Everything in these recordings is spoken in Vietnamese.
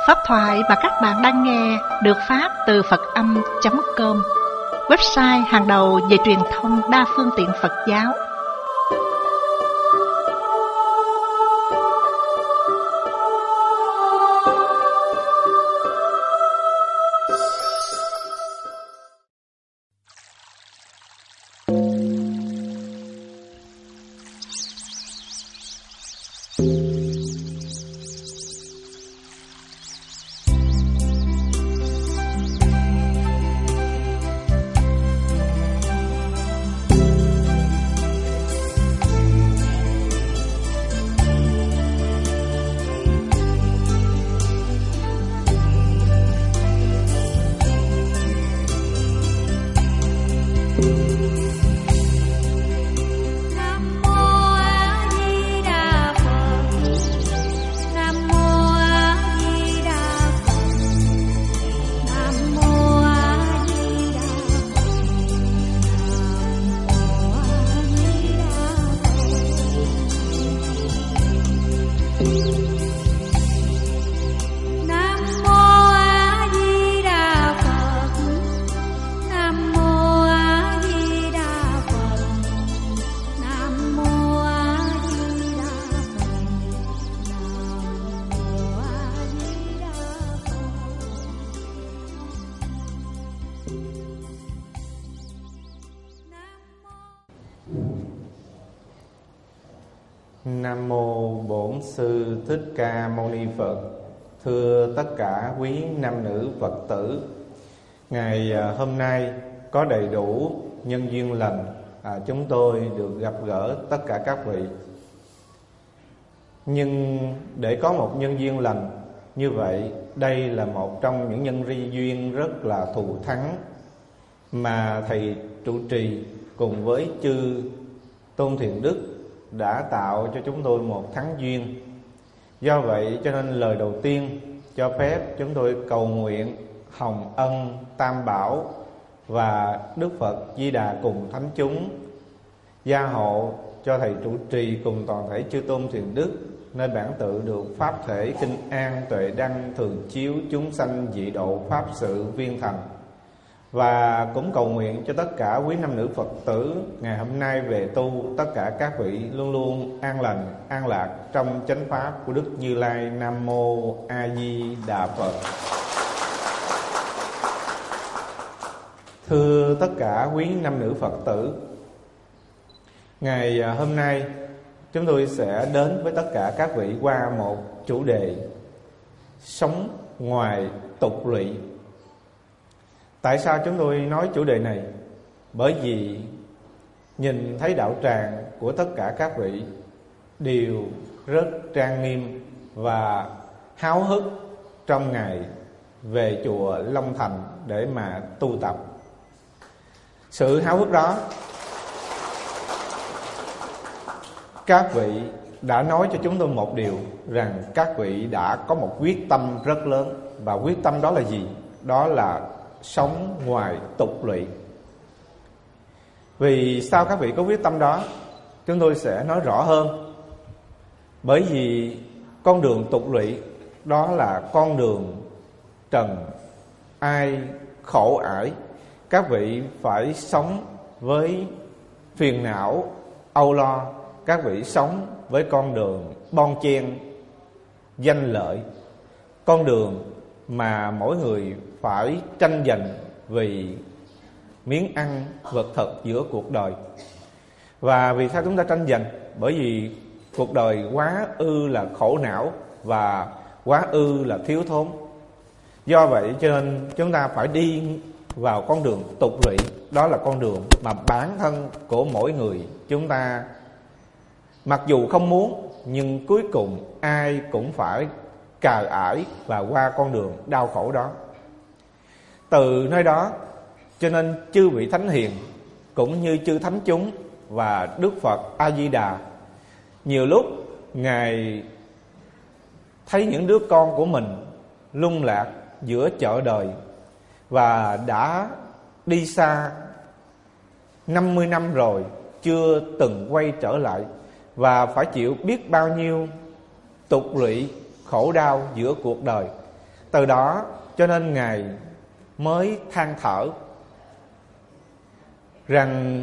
Pháp thoại mà các bạn đang nghe được phát từ Phật-âm.com, website hàng đầu về truyền thông đa phương tiện Phật giáo. Nam mô Bổn Sư Thích Ca Mâu Ni Phật. Thưa tất cả quý nam nữ Phật tử, ngày hôm nay có đầy đủ nhân duyên lành, chúng tôi được gặp gỡ tất cả các vị. Nhưng để có một nhân duyên lành như vậy, đây là một trong những nhân duyên rất là thù thắng mà thầy trụ trì cùng với chư Tôn Thiện Đức đã tạo cho chúng tôi một thắng duyên. Do vậy cho nên lời đầu tiên cho phép chúng tôi cầu nguyện hồng ân Tam Bảo và Đức Phật Di Đà cùng thánh chúng gia hộ cho thầy trụ trì cùng toàn thể chư Tôn Thiện Đức, nơi bản tự được pháp thể kinh an tuệ đăng thường chiếu chúng sanh dị độ pháp sự viên thành. Và cũng cầu nguyện cho tất cả quý nam nữ Phật tử ngày hôm nay về tu, tất cả các vị luôn luôn an lành, an lạc trong chánh pháp của Đức Như Lai. Nam mô A Di Đà Phật. Thưa tất cả quý nam nữ Phật tử, ngày hôm nay chúng tôi sẽ đến với tất cả các vị qua một chủ đề: sống ngoài tục lụy. Tại sao chúng tôi nói chủ đề này? Bởi vì nhìn thấy đạo tràng của tất cả các vị đều rất trang nghiêm và háo hức trong ngày về chùa Long Thành để mà tu tập. Sự háo hức đó, các vị đã nói cho chúng tôi một điều, rằng các vị đã có một quyết tâm rất lớn. Và quyết tâm đó là gì? Đó là sống ngoài tục lụy. Vì sao các vị có quyết tâm đó? Chúng tôi sẽ nói rõ hơn. Bởi vì con đường tục lụy đó là con đường trần ai khổ ải. Các vị phải sống với phiền não, âu lo. Các vị sống với con đường bon chen, danh lợi, con đường mà mỗi người phải tranh giành vì miếng ăn vật thực giữa cuộc đời. Và vì sao chúng ta tranh giành? Bởi vì cuộc đời quá ư là khổ não và quá ư là thiếu thốn. Do vậy cho nên chúng ta phải đi vào con đường tục lụy. Đó là con đường mà bản thân của mỗi người chúng ta mặc dù không muốn, nhưng cuối cùng ai cũng phải cài ải và qua con đường đau khổ đó. Từ nơi đó cho nên chư vị thánh hiền cũng như chư thánh chúng và Đức Phật A Di Đà, nhiều lúc Ngài thấy những đứa con của mình lung lạc giữa chợ đời và đã đi xa 50 năm rồi chưa từng quay trở lại, và phải chịu biết bao nhiêu tục lụy khổ đau giữa cuộc đời. Từ đó cho nên Ngài mới than thở rằng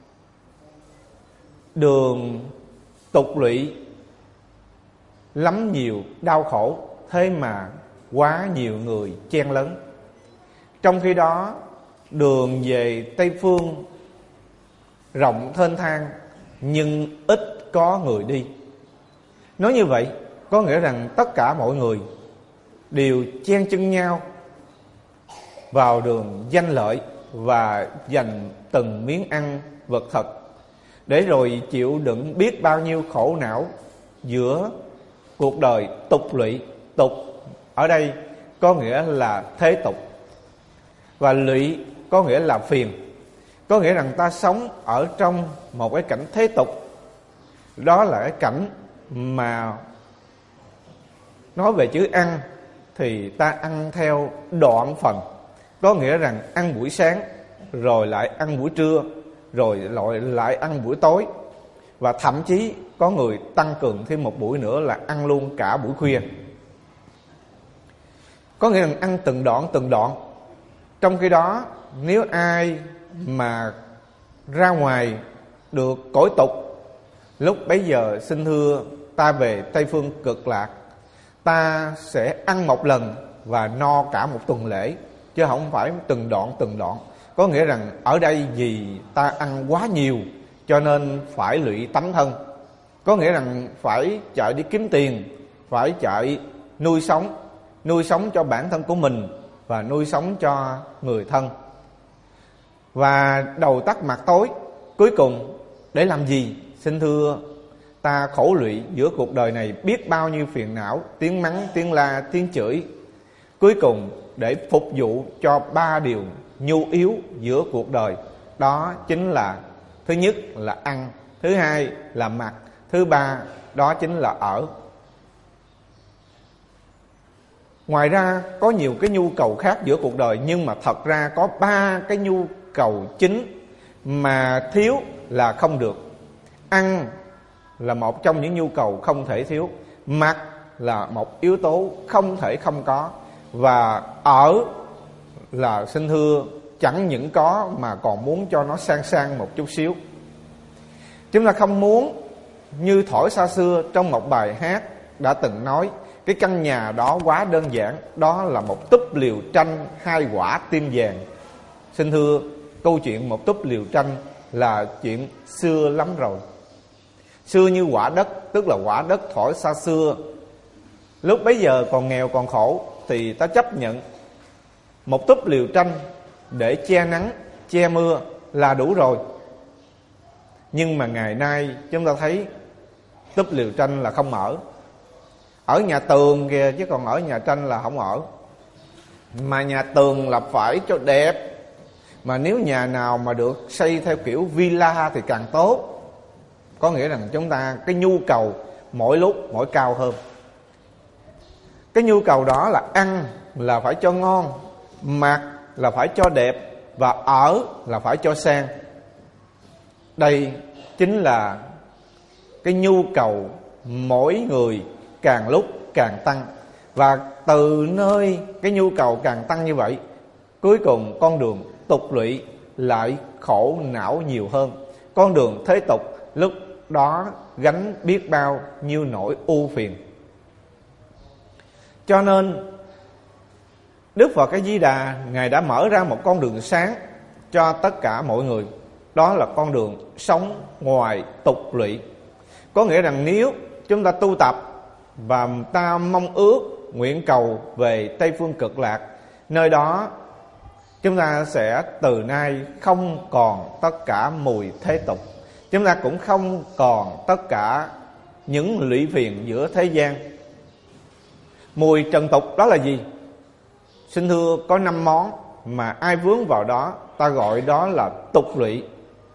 đường tục lụy lắm nhiều đau khổ, thế mà quá nhiều người chen lấn. Trong khi đó đường về Tây Phương rộng thênh thang nhưng ít có người đi. Nói như vậy có nghĩa rằng tất cả mọi người đều chen chân nhau vào đường danh lợi và giành từng miếng ăn vật thật, để rồi chịu đựng biết bao nhiêu khổ não giữa cuộc đời tục lụy. Tục ở đây có nghĩa là thế tục, và lụy có nghĩa là phiền. Có nghĩa rằng ta sống ở trong một cái cảnh thế tục. Đó là cái cảnh mà nói về chữ ăn thì ta ăn theo đoạn phần. Có nghĩa rằng ăn buổi sáng, rồi lại ăn buổi trưa, rồi lại ăn buổi tối, và thậm chí có người tăng cường thêm một buổi nữa là ăn luôn cả buổi khuya. Có nghĩa rằng ăn từng đoạn. Trong khi đó nếu ai mà ra ngoài được cõi tục, lúc bấy giờ xin thưa ta về Tây Phương Cực Lạc, ta sẽ ăn một lần và no cả một tuần lễ, chứ không phải từng đoạn. Có nghĩa rằng ở đây vì ta ăn quá nhiều cho nên phải lụy tấm thân. Có nghĩa rằng phải chạy đi kiếm tiền, phải chạy nuôi sống cho bản thân của mình và nuôi sống cho người thân. Và đầu tắt mặt tối, cuối cùng để làm gì? Xin thưa ta khổ lụy giữa cuộc đời này biết bao nhiêu phiền não, tiếng mắng, tiếng la, tiếng chửi. Cuối cùng để phục vụ cho 3 điều nhu yếu giữa cuộc đời. Đó chính là: thứ nhất là ăn, thứ hai là mặc, thứ ba đó chính là ở. Ngoài ra có nhiều cái nhu cầu khác giữa cuộc đời, nhưng mà thật ra có 3 cái nhu cầu chính mà thiếu là không được. Ăn là một trong những nhu cầu không thể thiếu, mặc là một yếu tố không thể không có, và ở là xin thưa chẳng những có mà còn muốn cho nó sang một chút xíu. Chúng ta không muốn như Thỏi xa xưa trong một bài hát đã từng nói: cái căn nhà đó quá đơn giản, đó là một túp liều tranh 2 quả tim vàng. Xin thưa câu chuyện một túp liều tranh là chuyện xưa lắm rồi. Xưa như quả đất, tức là quả đất Thỏi xa xưa. Lúc bấy giờ còn nghèo còn khổ thì ta chấp nhận một túp liều tranh để che nắng, che mưa là đủ rồi. Nhưng mà ngày nay chúng ta thấy túp liều tranh là không ở. Ở nhà tường kìa, chứ còn ở nhà tranh là không ở. Mà nhà tường là phải cho đẹp. Mà nếu nhà nào mà được xây theo kiểu villa thì càng tốt. Có nghĩa rằng chúng ta cái nhu cầu mỗi lúc mỗi cao hơn. Cái nhu cầu đó là ăn là phải cho ngon, mặc là phải cho đẹp, và ở là phải cho sang. Đây chính là cái nhu cầu mỗi người càng lúc càng tăng. Và từ nơi cái nhu cầu càng tăng như vậy, cuối cùng con đường tục lụy lại khổ não nhiều hơn. Con đường thế tục lúc đó gánh biết bao nhiêu nỗi ưu phiền. Cho nên Đức Phật A Di Đà Ngài đã mở ra một con đường sáng cho tất cả mọi người. Đó là con đường sống ngoài tục lụy. Có nghĩa rằng nếu chúng ta tu tập và ta mong ước nguyện cầu về Tây Phương Cực Lạc, nơi đó chúng ta sẽ từ nay không còn tất cả mùi thế tục. Chúng ta cũng không còn tất cả những lụy phiền giữa thế gian. Mùi trần tục đó là gì? Xin thưa có 5 món mà ai vướng vào đó ta gọi đó là tục lụy.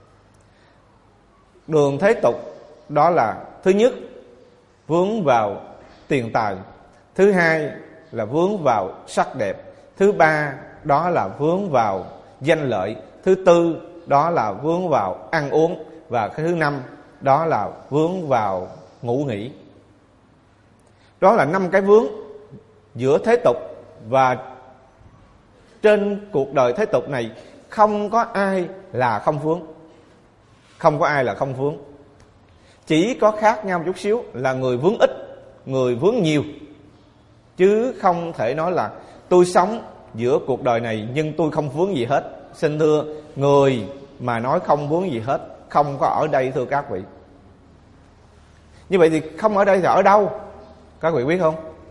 Đường thế tục đó là: thứ nhất vướng vào tiền tài, thứ hai là vướng vào sắc đẹp, thứ ba đó là vướng vào danh lợi, thứ tư đó là vướng vào ăn uống, và cái thứ năm đó là vướng vào ngủ nghỉ. Đó là 5 cái vướng giữa thế tục Và trên cuộc đời thế tục này không có ai là không vướng. Không có ai là không vướng. Chỉ có khác nhau chút xíu là người vướng ít, người vướng nhiều. Chứ không thể nói là tôi sống giữa cuộc đời này nhưng tôi không vướng gì hết. Xin thưa, người mà nói không vướng gì hết không có ở đây thưa các vị. Như vậy thì không ở đây thì ở đâu? Các vị biết không?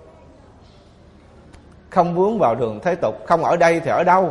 Không vướng vào đường thế tục, không ở đây thì ở đâu?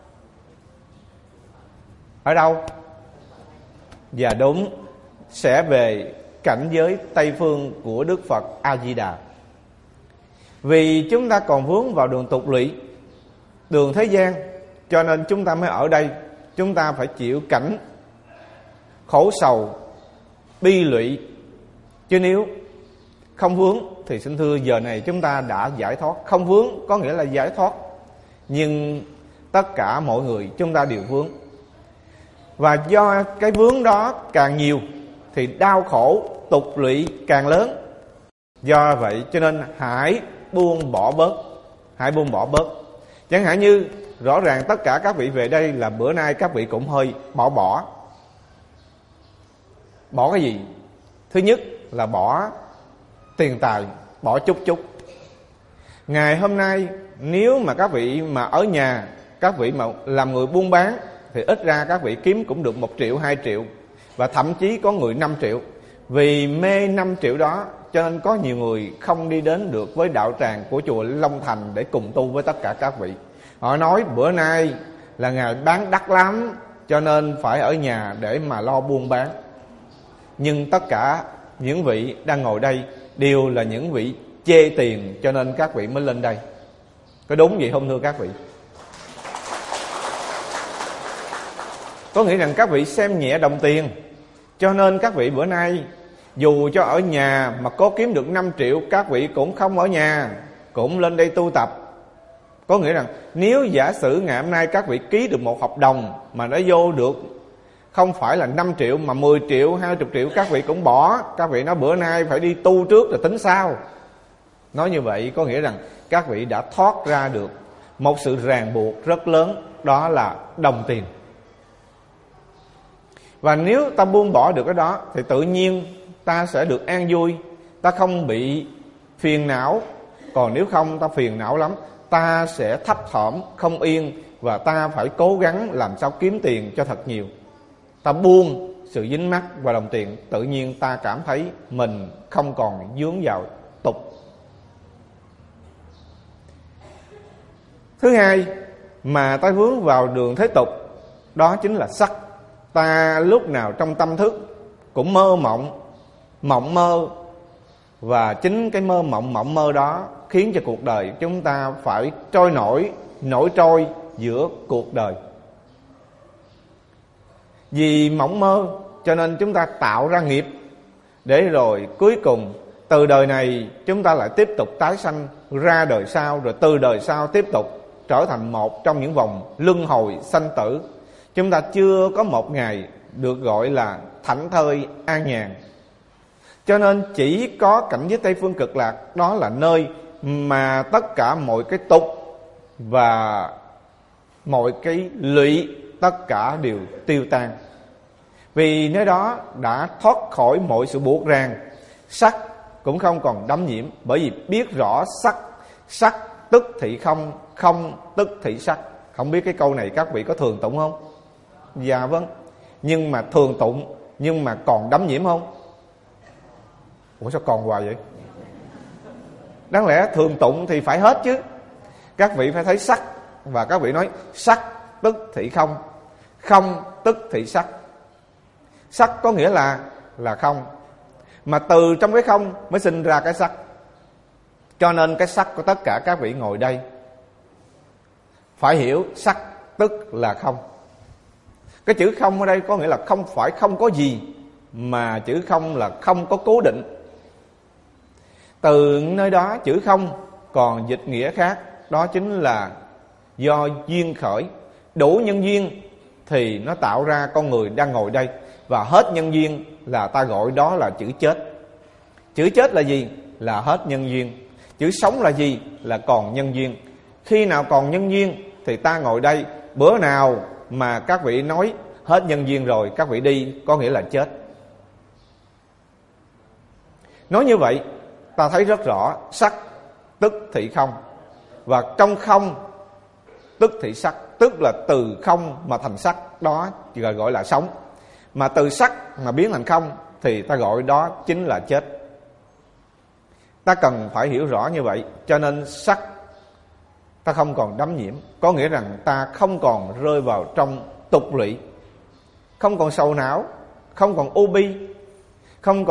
Ở đâu? Và đúng, sẽ về cảnh giới Tây Phương của Đức Phật A-di-đà. Vì chúng ta còn vướng vào đường tục lụy, đường thế gian, cho nên chúng ta mới ở đây. Chúng ta phải chịu cảnh khổ sầu, bi lụy. Chứ nếu không vướng thì xin thưa giờ này chúng ta đã giải thoát. Không vướng có nghĩa là giải thoát. Nhưng tất cả mọi người chúng ta đều vướng. Và do cái vướng đó càng nhiều thì đau khổ tục lụy càng lớn. Do vậy cho nên hãy buông bỏ bớt. Hãy buông bỏ bớt. Chẳng hạn như rõ ràng tất cả các vị về đây là bữa nay các vị cũng hơi bỏ. Bỏ cái gì? Thứ nhất là bỏ tiền tài, bỏ chút. Ngày hôm nay nếu mà các vị mà ở nhà, các vị mà làm người buôn bán thì ít ra các vị kiếm cũng được 1 triệu, 2 triệu. Và thậm chí có người 5 triệu. Vì mê 5 triệu đó cho nên có nhiều người không đi đến được với đạo tràng của chùa Long Thành để cùng tu với tất cả các vị. Họ nói bữa nay là ngày bán đắt lắm cho nên phải ở nhà để mà lo buôn bán. Nhưng tất cả những vị đang ngồi đây đều là những vị chê tiền cho nên các vị mới lên đây. Có đúng vậy không thưa các vị? Có nghĩa rằng các vị xem nhẹ đồng tiền. Cho nên các vị bữa nay dù cho ở nhà mà có kiếm được 5 triệu, các vị cũng không ở nhà, cũng lên đây tu tập. Có nghĩa rằng nếu giả sử ngày hôm nay các vị ký được một hợp đồng mà nó vô được không phải là 5 triệu mà 10 triệu, 20 triệu, các vị cũng bỏ. Các vị nói bữa nay phải đi tu trước rồi tính sau. Nói như vậy có nghĩa rằng các vị đã thoát ra được một sự ràng buộc rất lớn, đó là đồng tiền. Và nếu ta buông bỏ được cái đó thì tự nhiên ta sẽ được an vui, ta không bị phiền não. Còn nếu không ta phiền não lắm, ta sẽ thấp thỏm, không yên. Và ta phải cố gắng làm sao kiếm tiền cho thật nhiều. Ta buông sự dính mắc vào đồng tiền, tự nhiên ta cảm thấy mình không còn vướng vào tục. Thứ hai mà ta vướng vào đường thế tục, đó chính là sắc. Ta lúc nào trong tâm thức cũng mơ mộng mơ. Và chính cái mộng mơ đó khiến cho cuộc đời chúng ta phải trôi nổi trôi giữa cuộc đời. Vì mộng mơ cho nên chúng ta tạo ra nghiệp, để rồi cuối cùng từ đời này chúng ta lại tiếp tục tái sanh ra đời sau, rồi từ đời sau tiếp tục trở thành một trong những vòng luân hồi sanh tử. Chúng ta chưa có một ngày được gọi là thảnh thơi an nhàn. Cho nên chỉ có cảnh giới Tây Phương Cực Lạc, đó là nơi mà tất cả mọi cái tục và mọi cái lụy tất cả đều tiêu tan. Vì nơi đó đã thoát khỏi mọi sự buộc ràng. Sắc cũng không còn đắm nhiễm, bởi vì biết rõ sắc tức thị không, không tức thị sắc. Không biết cái câu này các vị có thường tụng không? Dạ vâng. Nhưng mà thường tụng, nhưng mà còn đắm nhiễm không? Ủa sao còn hoài vậy? Đáng lẽ thường tụng thì phải hết chứ. Các vị phải thấy sắc, và các vị nói sắc tức thị không, không tức thị sắc. Sắc có nghĩa là không, mà từ trong cái không mới sinh ra cái sắc. Cho nên cái sắc của tất cả các vị ngồi đây phải hiểu sắc tức là không. Cái chữ không ở đây có nghĩa là không phải không có gì, mà chữ không là không có cố định. Từ nơi đó chữ không còn dịch nghĩa khác, đó chính là do duyên khởi. Đủ nhân duyên thì nó tạo ra con người đang ngồi đây, và hết nhân duyên là ta gọi đó là chữ chết. Chữ chết là gì? Là hết nhân duyên. Chữ sống là gì? Là còn nhân duyên. Khi nào còn nhân duyên thì ta ngồi đây. Bữa nào mà các vị nói hết nhân duyên rồi các vị đi, có nghĩa là chết. Nói như vậy ta thấy rất rõ, sắc tức thị không, và trong không tức thị sắc. Tức là từ không mà thành sắc, đó gọi là sống. Mà từ sắc mà biến thành không thì ta gọi đó chính là chết. Ta cần phải hiểu rõ như vậy. Cho nên sắc ta không còn đắm nhiễm, có nghĩa rằng ta không còn rơi vào trong tục lụy, không còn sầu não, không còn u bi, không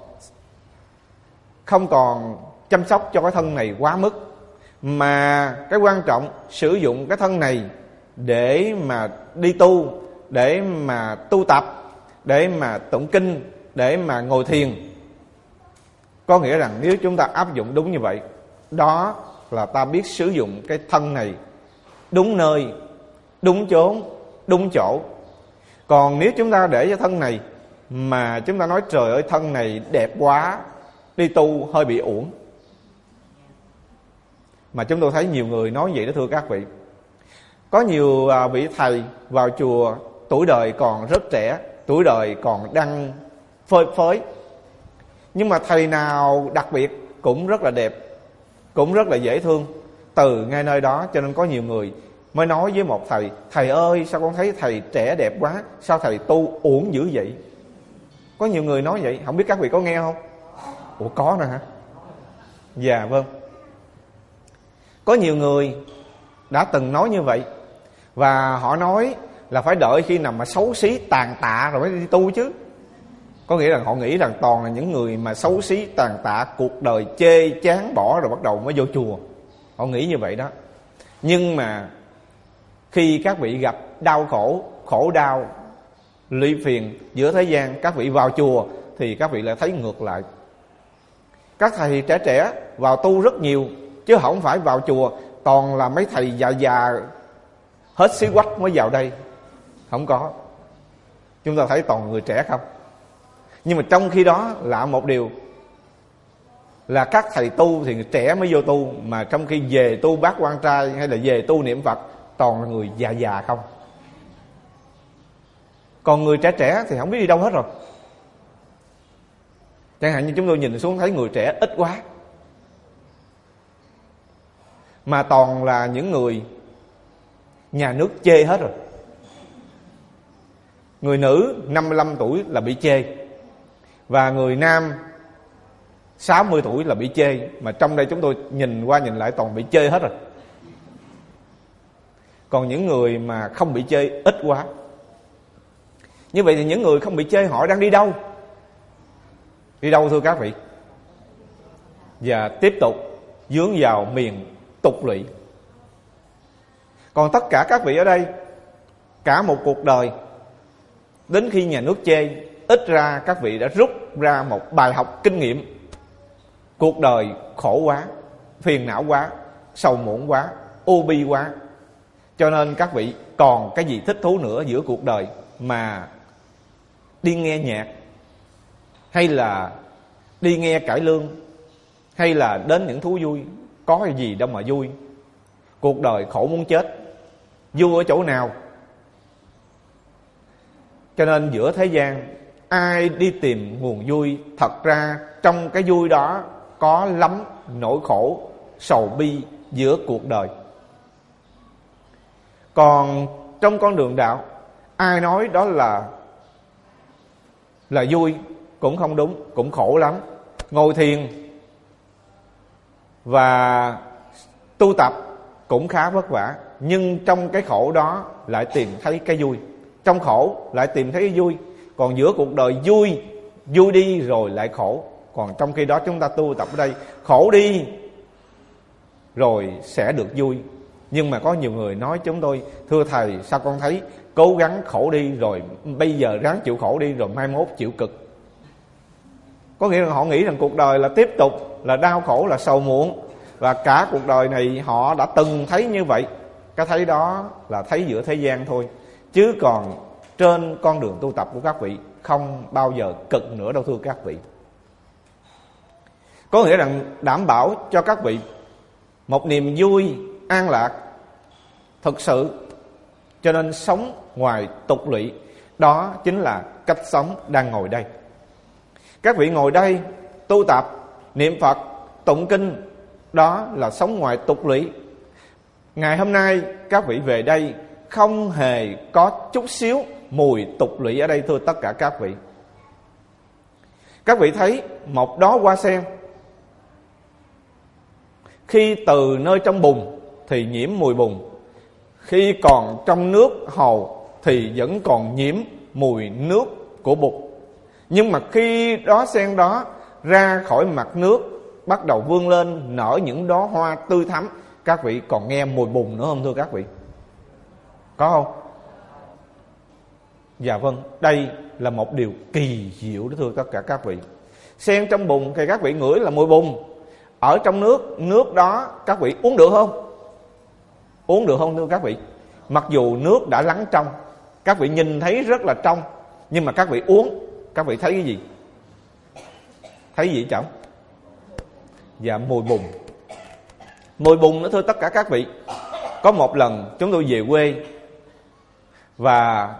còn chăm sóc cho cái thân này quá mức. Mà cái quan trọng sử dụng cái thân này để mà đi tu, để mà tu tập, để mà tụng kinh, để mà ngồi thiền. Có nghĩa rằng nếu chúng ta áp dụng đúng như vậy, đó là ta biết sử dụng cái thân này đúng nơi, đúng chốn, đúng chỗ. Còn nếu chúng ta để cho thân này mà chúng ta nói trời ơi thân này đẹp quá, đi tu hơi bị uổng. Mà chúng tôi thấy nhiều người nói vậy đó thưa các vị. Có nhiều vị thầy vào chùa tuổi đời còn rất trẻ, tuổi đời còn đang phơi phới, nhưng mà thầy nào đặc biệt cũng rất là đẹp, cũng rất là dễ thương. Từ ngay nơi đó cho nên có nhiều người mới nói với một thầy: thầy ơi sao con thấy thầy trẻ đẹp quá, sao thầy tu uổng dữ vậy? Có nhiều người nói vậy, không biết các vị có nghe không? Ủa có nè hả? Dạ vâng. Có nhiều người đã từng nói như vậy. Và họ nói là phải đợi khi nào mà xấu xí tàn tạ rồi mới đi tu chứ. Có nghĩa là họ nghĩ rằng toàn là những người mà xấu xí tàn tạ, cuộc đời chê chán bỏ rồi bắt đầu mới vô chùa. Họ nghĩ như vậy đó. Nhưng mà khi các vị gặp đau khổ, khổ đau, lụy phiền giữa thế gian, các vị vào chùa thì các vị lại thấy ngược lại. Các thầy trẻ trẻ vào tu rất nhiều, chứ không phải vào chùa toàn là mấy thầy già già hết xí quách mới vào đây. Không có. Chúng ta thấy toàn người trẻ không. Nhưng mà trong khi đó là một điều là các thầy tu thì trẻ mới vô tu, mà trong khi về tu bát quan trai hay là về tu niệm Phật toàn là người già già không. Còn người trẻ trẻ thì không biết đi đâu hết rồi. Chẳng hạn như chúng tôi nhìn xuống thấy người trẻ ít quá, mà toàn là những người nhà nước chê hết rồi. Người nữ 55 tuổi là bị chê, và người nam 60 tuổi là bị chê. Mà trong đây chúng tôi nhìn qua nhìn lại toàn bị chê hết rồi. Còn những người mà không bị chê ít quá. Như vậy thì những người không bị chê họ đang đi đâu? Đi đâu thưa các vị? Và tiếp tục dướng vào miền tục lụy. Còn tất cả các vị ở đây, cả một cuộc đời, đến khi nhà nước chê, ít ra các vị đã rút ra một bài học kinh nghiệm. Cuộc đời khổ quá, phiền não quá, sầu muộn quá, u bi quá, cho nên các vị còn cái gì thích thú nữa giữa cuộc đời mà đi nghe nhạc, hay là đi nghe cải lương, hay là đến những thú vui. Có cái gì đâu mà vui. Cuộc đời khổ muốn chết, vui ở chỗ nào? Cho nên giữa thế gian ai đi tìm nguồn vui, thật ra trong cái vui đó có lắm nỗi khổ, sầu bi giữa cuộc đời. Còn trong con đường đạo, ai nói đó là vui cũng không đúng, cũng khổ lắm. Ngồi thiền và tu tập cũng khá vất vả, nhưng trong cái khổ đó lại tìm thấy cái vui. Trong khổ lại tìm thấy cái vui. Còn giữa cuộc đời vui đi rồi lại khổ. Còn trong khi đó chúng ta tu tập ở đây, khổ đi rồi sẽ được vui. Nhưng mà có nhiều người nói chúng tôi: thưa thầy, sao con thấy cố gắng khổ đi rồi bây giờ ráng chịu khổ đi rồi mai mốt chịu cực. Có nghĩa là họ nghĩ rằng cuộc đời là tiếp tục là đau khổ, là sầu muộn, và cả cuộc đời này họ đã từng thấy như vậy. Cái thấy đó là thấy giữa thế gian thôi, chứ còn trên con đường tu tập của các vị không bao giờ cực nữa đâu thưa các vị. Có nghĩa rằng đảm bảo cho các vị một niềm vui an lạc thực sự. Cho nên sống ngoài tục lụy, đó chính là cách sống đang ngồi đây. Các vị ngồi đây tu tập, niệm Phật, tụng kinh, đó là sống ngoài tục lụy. Ngày hôm nay các vị về đây không hề có chút xíu mùi tục lụy ở đây, thưa tất cả các vị. Các vị thấy một đóa hoa sen, khi từ nơi trong bùn thì nhiễm mùi bùn, khi còn trong nước hồ thì vẫn còn nhiễm mùi nước của bùn. Nhưng mà khi đóa sen đó ra khỏi mặt nước, bắt đầu vươn lên nở những đóa hoa tươi thắm, các vị còn nghe mùi bùn nữa không thưa các vị? Có không? Dạ vâng, đây là một điều kỳ diệu đó thưa tất cả các vị. Sen trong bùn thì các vị ngửi là mùi bùn. Ở trong nước, nước đó các vị uống được không? Uống được không thưa các vị? Mặc dù nước đã lắng trong, các vị nhìn thấy rất là trong, nhưng mà các vị uống, các vị thấy cái gì? Thấy gì chẳng? Dạ mùi bùn. Mùi bùn nữa thưa tất cả các vị. Có một lần chúng tôi về quê, và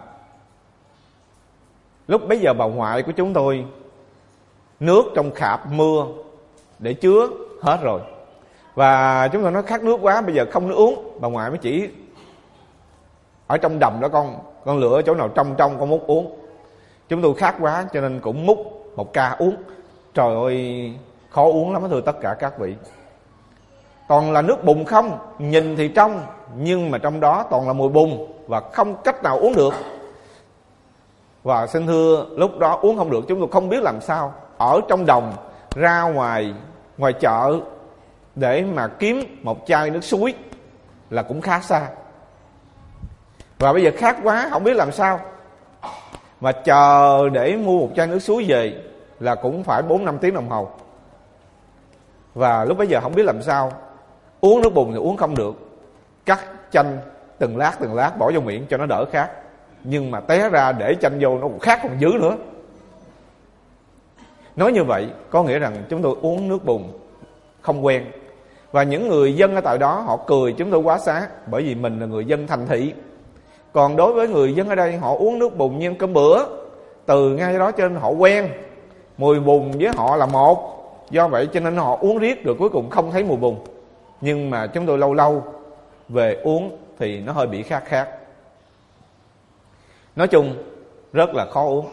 lúc bấy giờ bà ngoại của chúng tôi nước trong khạp mưa để chứa hết rồi, và chúng tôi nói khát nước quá, bây giờ không nước uống. Bà ngoại mới chỉ ở trong đầm đó con lựa chỗ nào trong con múc uống. Chúng tôi khát quá cho nên cũng múc một ca uống. Trời ơi, khó uống lắm thưa tất cả các vị. Toàn là nước bùn không, nhìn thì trong, nhưng mà trong đó toàn là mùi bùn và không cách nào uống được. Và xin thưa, lúc đó uống không được, chúng tôi không biết làm sao. Ở trong đồng, ra ngoài chợ để mà kiếm một chai nước suối là cũng khá xa. Và bây giờ khát quá, không biết làm sao, mà chờ để mua một chai nước suối về là cũng phải 4-5 tiếng đồng hồ. Và lúc bấy giờ không biết làm sao, uống nước bùn thì uống không được, cắt chanh từng lát bỏ vô miệng cho nó đỡ khát. Nhưng mà té ra để chanh vô nó còn khát còn dữ nữa. Nói như vậy có nghĩa rằng chúng tôi uống nước bùn không quen. Và những người dân ở tại đó họ cười chúng tôi quá xá, bởi vì mình là người dân thành thị. Còn đối với người dân ở đây, họ uống nước bùn như cơm bữa, từ ngay đó cho nên họ quen. Mùi bùn với họ là một, do vậy cho nên họ uống riết rồi cuối cùng không thấy mùi bùn. Nhưng mà chúng tôi lâu lâu về uống thì nó hơi bị khát. Nói chung rất là khó uống.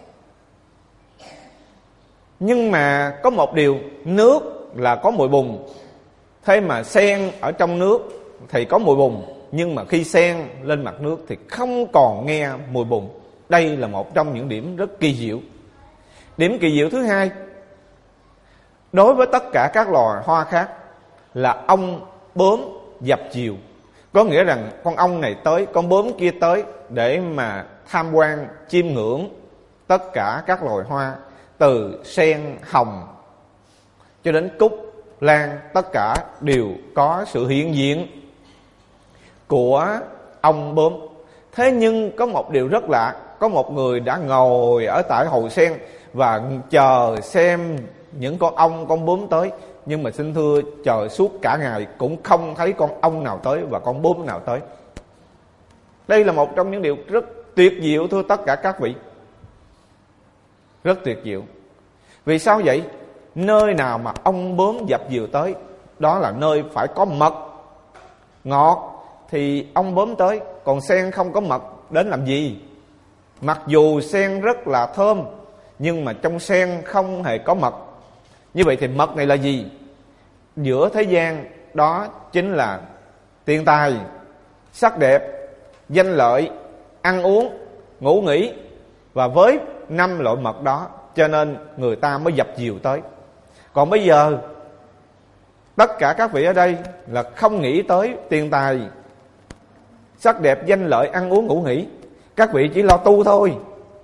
Nhưng mà có một điều, nước là có mùi bùn, thế mà sen ở trong nước thì có mùi bùn, nhưng mà khi sen lên mặt nước thì không còn nghe mùi bùn. Đây là một trong những điểm rất kỳ diệu. Điểm kỳ diệu thứ hai, đối với tất cả các loài hoa khác là ong bướm dập dìu. Có nghĩa rằng con ong này tới, con bướm kia tới để mà tham quan, chiêm ngưỡng tất cả các loài hoa, từ sen, hồng cho đến cúc, lan, tất cả đều có sự hiện diện của ong bướm. Thế nhưng có một điều rất lạ, có một người đã ngồi ở tại hồ sen và chờ xem những con ong, con bướm tới. Nhưng mà xin thưa, chờ suốt cả ngày cũng không thấy con ong nào tới và con bướm nào tới. Đây là một trong những điều rất tuyệt diệu thưa tất cả các vị. Rất tuyệt diệu. Vì sao vậy? Nơi nào mà ong bướm dập dìu tới, đó là nơi phải có mật ngọt thì ong bướm tới. Còn sen không có mật đến làm gì? Mặc dù sen rất là thơm, nhưng mà trong sen không hề có mật. Như vậy thì mật này là gì? Giữa thế gian đó chính là tiền tài, sắc đẹp, danh lợi, ăn uống, ngủ nghỉ. Và với 5 loại mật đó cho nên người ta mới dập dìu tới. Còn bây giờ tất cả các vị ở đây là không nghĩ tới tiền tài, sắc đẹp, danh lợi, ăn uống, ngủ nghỉ. Các vị chỉ lo tu thôi.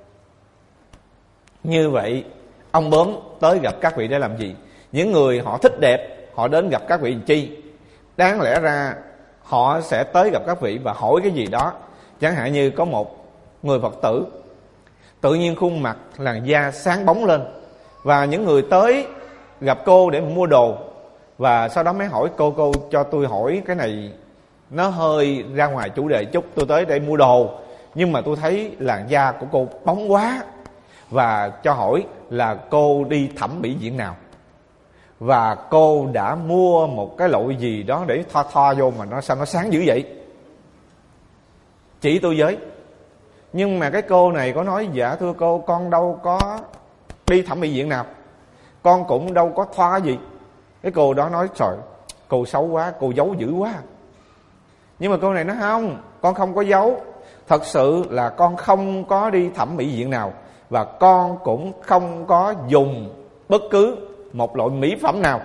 Như vậy ong bướm tới gặp các vị để làm gì? Những người họ thích đẹp, họ đến gặp các vị làm chi? Đáng lẽ ra họ sẽ tới gặp các vị và hỏi cái gì đó. Chẳng hạn như có một người Phật tử, tự nhiên khuôn mặt làn da sáng bóng lên, và những người tới gặp cô để mua đồ. Và sau đó mới hỏi cô cho tôi hỏi cái này nó hơi ra ngoài chủ đề chút. Tôi tới đây mua đồ, nhưng mà tôi thấy làn da của cô bóng quá, và cho hỏi là cô đi thẩm mỹ viện nào, và cô đã mua một cái loại gì đó để thoa thoa vô mà nó sao nó sáng dữ vậy, chỉ tôi với. Nhưng mà cái cô này có nói: dạ thưa cô, con đâu có đi thẩm mỹ viện nào, con cũng đâu có thoa gì. Cái cô đó nói: trời, cô xấu quá, cô giấu dữ quá. Nhưng mà cô này nói: không, con không có giấu. Thật sự là con không có đi thẩm mỹ viện nào, và con cũng không có dùng bất cứ một loại mỹ phẩm nào,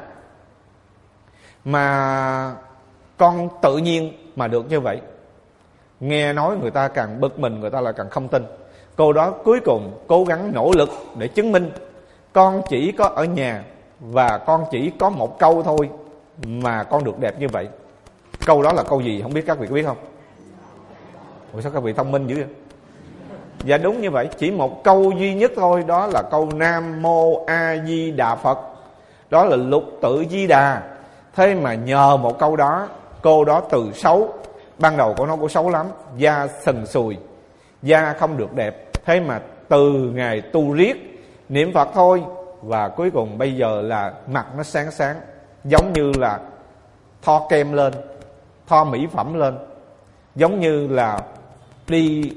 mà con tự nhiên mà được như vậy. Nghe nói người ta càng bực mình, người ta lại càng không tin. Cô đó cuối cùng cố gắng nỗ lực để chứng minh: con chỉ có ở nhà và con chỉ có một câu thôi mà con được đẹp như vậy. Câu đó là câu gì không biết, các vị có biết không? Ủa sao các vị thông minh dữ vậy? Dạ đúng như vậy, chỉ một câu duy nhất thôi, đó là câu Nam Mô A Di Đà Phật. Đó là Lục Tự Di Đà. Thế mà nhờ một câu đó, cô đó từ xấu, ban đầu cô nói cô xấu lắm, da sần sùi, da không được đẹp. Thế mà từ ngày tu riết niệm Phật thôi, và cuối cùng bây giờ là mặt nó sáng sáng, giống như là thoa kem lên, thoa mỹ phẩm lên, giống như là đi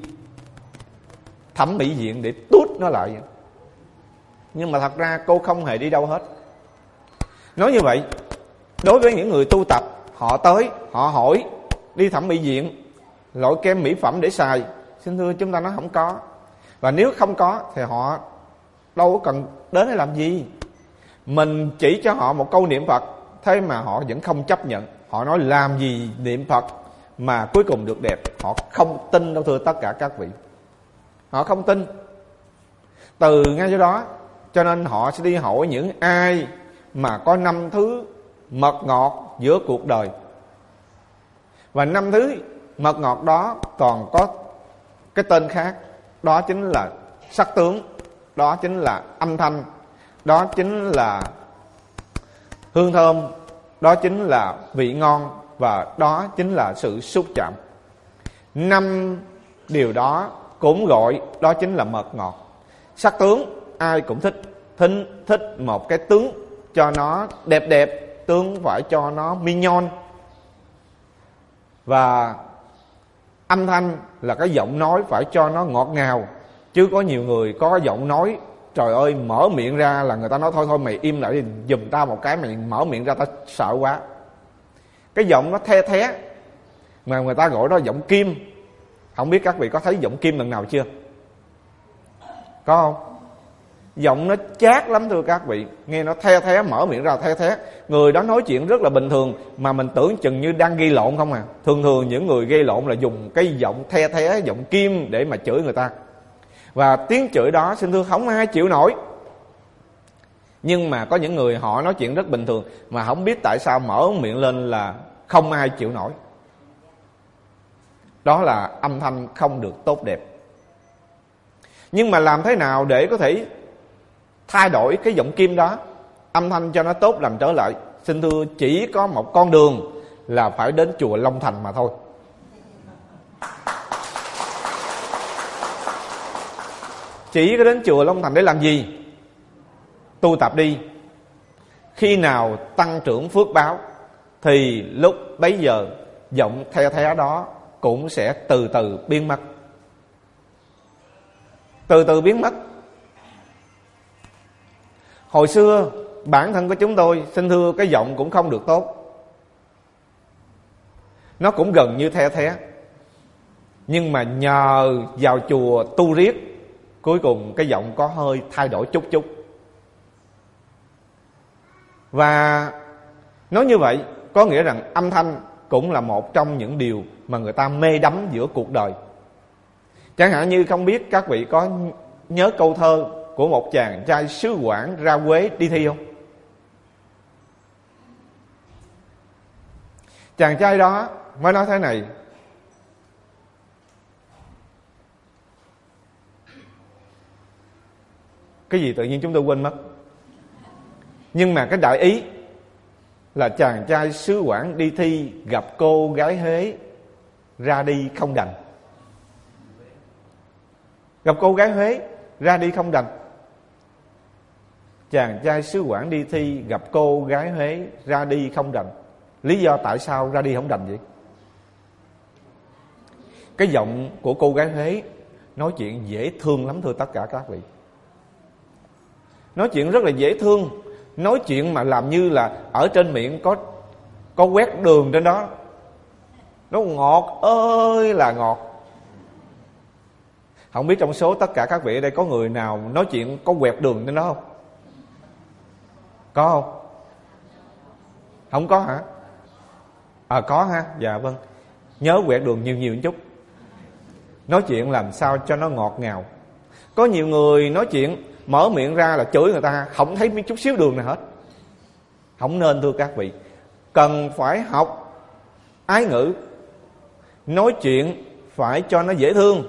thẩm mỹ viện để tút nó lại. Nhưng mà thật ra cô không hề đi đâu hết. Nói như vậy, đối với những người tu tập, họ tới, họ hỏi đi thẩm mỹ viện loại kem mỹ phẩm để xài, xin thưa chúng ta nói không có. Và nếu không có thì họ đâu có cần đến để làm gì. Mình chỉ cho họ một câu niệm Phật, thế mà họ vẫn không chấp nhận. Họ nói làm gì niệm Phật mà cuối cùng được đẹp. Họ không tin đâu thưa tất cả các vị. Họ không tin. Từ ngay chỗ đó cho nên họ sẽ đi hỏi những ai mà có 5 thứ mật ngọt giữa cuộc đời. Và 5 thứ mật ngọt đó còn có cái tên khác. Đó chính là sắc tướng, đó chính là âm thanh, đó chính là hương thơm, đó chính là vị ngon, và đó chính là sự xúc chạm. 5 điều đó cũng gọi đó chính là mật ngọt. Sắc tướng ai cũng thích, thích một cái tướng cho nó đẹp đẹp, tướng phải cho nó mignon. Và âm thanh là cái giọng nói phải cho nó ngọt ngào. Chứ có nhiều người có cái giọng nói, trời ơi, mở miệng ra là người ta nói thôi thôi mày im lại đi, giùm tao một cái, mày mở miệng ra tao sợ quá. Cái giọng nó the thé, mà người ta gọi đó giọng kim. Không biết các vị có thấy giọng kim lần nào chưa? Có không? Giọng nó chát lắm thưa các vị, nghe nó the thé, mở miệng ra the thé. Người đó nói chuyện rất là bình thường mà mình tưởng chừng như đang gây lộn không à. Thường thường những người gây lộn là dùng cái giọng the thé, giọng kim để mà chửi người ta. Và tiếng chửi đó xin thưa không ai chịu nổi. Nhưng mà có những người họ nói chuyện rất bình thường mà không biết tại sao mở miệng lên là không ai chịu nổi. Đó là âm thanh không được tốt đẹp. Nhưng mà làm thế nào để có thể thay đổi cái giọng kim đó, âm thanh cho nó tốt làm trở lại? Xin thưa chỉ có một con đường là phải đến chùa Long Thành mà thôi. Chỉ có đến chùa Long Thành để làm gì? Tu tập đi. Khi nào tăng trưởng phước báo thì lúc bấy giờ giọng the thé đó cũng sẽ từ từ biến mất. Từ từ biến mất. Hồi xưa bản thân của chúng tôi, xin thưa, cái giọng cũng không được tốt, nó cũng gần như the thé. Nhưng mà nhờ vào chùa tu riết, cuối cùng cái giọng có hơi thay đổi chút chút. Và nói như vậy có nghĩa rằng âm thanh cũng là một trong những điều mà người ta mê đắm giữa cuộc đời. Chẳng hạn như không biết các vị có nhớ câu thơ của một chàng trai xứ Quảng ra Quế đi thi không? Chàng trai đó mới nói thế này: cái gì tự nhiên chúng tôi quên mất. Nhưng mà cái đại ý là chàng trai xứ Quảng đi thi, gặp cô gái Huế, ra đi không đành. Gặp cô gái Huế, ra đi không đành. Chàng trai xứ Quảng đi thi, gặp cô gái Huế, ra đi không đành. Lý do tại sao ra đi không đành vậy? Cái giọng của cô gái Huế nói chuyện dễ thương lắm thưa tất cả các vị. Nói chuyện rất là dễ thương. Nói chuyện mà làm như là ở trên miệng có quét đường trên đó. Nó ngọt ơi là ngọt. Không biết trong số tất cả các vị ở đây có người nào nói chuyện có quẹt đường trên đó không? Có không? Không có hả? Có ha. Dạ vâng. Nhớ quẹt đường nhiều một chút. Nói chuyện làm sao cho nó ngọt ngào. Có nhiều người nói chuyện mở miệng ra là chửi người ta, không thấy một chút xíu đường nào hết. Không nên thưa các vị. Cần phải học ái ngữ. Nói chuyện phải cho nó dễ thương.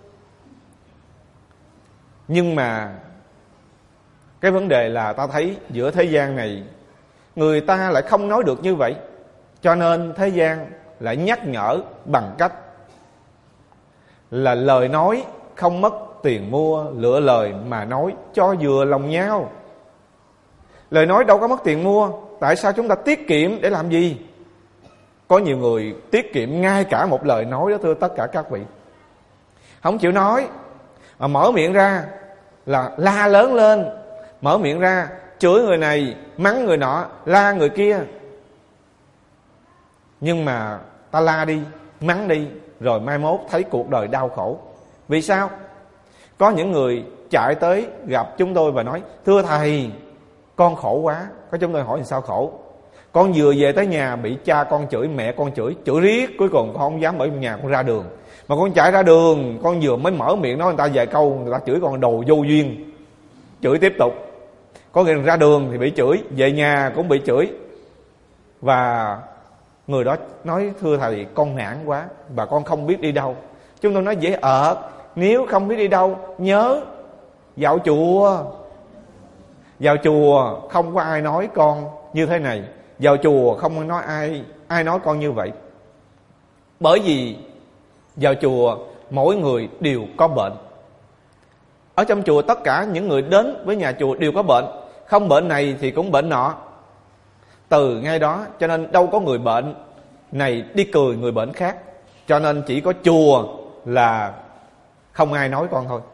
Nhưng mà cái vấn đề là ta thấy giữa thế gian này người ta lại không nói được như vậy. Cho nên thế gian lại nhắc nhở bằng cách là lời nói không mất tiền mua, lựa lời mà nói cho vừa lòng nhau. Lời nói đâu có mất tiền mua. Tại sao chúng ta tiết kiệm để làm gì? Có nhiều người tiết kiệm ngay cả một lời nói đó thưa tất cả các vị. Không chịu nói, mà mở miệng ra là la lớn lên. Mở miệng ra chửi người này, mắng người nọ, la người kia. Nhưng mà ta la đi, mắng đi, rồi mai mốt thấy cuộc đời đau khổ. Vì sao? Có những người chạy tới gặp chúng tôi và nói: thưa thầy, con khổ quá. Có chúng tôi hỏi sao khổ? Con vừa về tới nhà bị cha con chửi, mẹ con chửi riết. Cuối cùng con không dám ở nhà, con ra đường. Mà con chạy ra đường, con vừa mới mở miệng nói người ta vài câu, người ta chửi con đồ vô duyên. Chửi tiếp tục. Có người ra đường thì bị chửi, về nhà cũng bị chửi. Và người đó nói: thưa thầy, con nản quá và con không biết đi đâu. Chúng tôi nói: dễ nếu không biết đi đâu, nhớ vào chùa. Vào chùa không có ai nói con như thế này. Vào chùa không nói ai nói con như vậy. Bởi vì vào chùa mỗi người đều có bệnh. Ở trong chùa tất cả những người đến với nhà chùa đều có bệnh. Không bệnh này thì cũng bệnh nọ. Từ ngay đó cho nên đâu có người bệnh này đi cười người bệnh khác. Cho nên chỉ có chùa là không ai nói con thôi.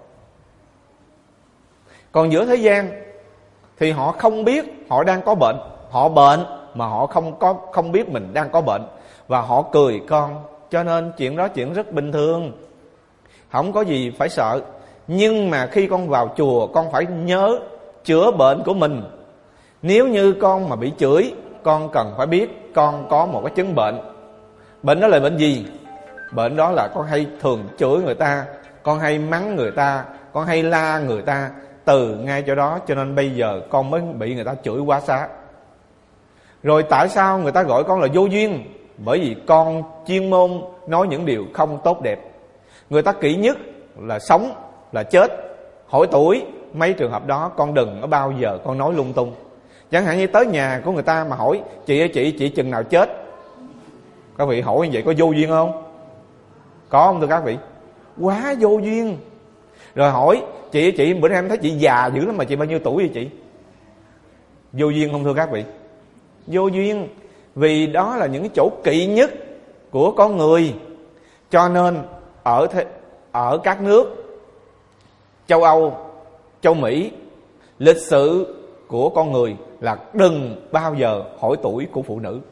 Còn giữa thế gian thì họ không biết họ đang có bệnh. Họ bệnh mà họ không biết mình đang có bệnh. Và họ cười con. Cho nên chuyện đó chuyện rất bình thường, không có gì phải sợ. Nhưng mà khi con vào chùa, con phải nhớ chữa bệnh của mình. Nếu như con mà bị chửi, con cần phải biết con có một cái chứng bệnh. Bệnh đó là bệnh gì? Bệnh đó là con hay thường chửi người ta, con hay mắng người ta, con hay la người ta. Từ ngay chỗ đó cho nên bây giờ con mới bị người ta chửi quá xá. Rồi tại sao người ta gọi con là vô duyên? Bởi vì con chuyên môn nói những điều không tốt đẹp. Người ta kỹ nhất là sống là chết. Hỏi tuổi, mấy trường hợp đó con đừng có bao giờ con nói lung tung. Chẳng hạn như tới nhà của người ta mà hỏi: chị ơi chị chừng nào chết? Các vị hỏi như vậy có vô duyên không? Có không thưa các vị? Quá vô duyên. Rồi hỏi: chị bữa nay em thấy chị già dữ lắm mà chị bao nhiêu tuổi vậy chị? Vô duyên không thưa các vị? Vô duyên. Vì đó là những cái chỗ kỵ nhất của con người. Cho nên ở các nước châu Âu, châu Mỹ, lịch sử của con người là đừng bao giờ hỏi tuổi của phụ nữ.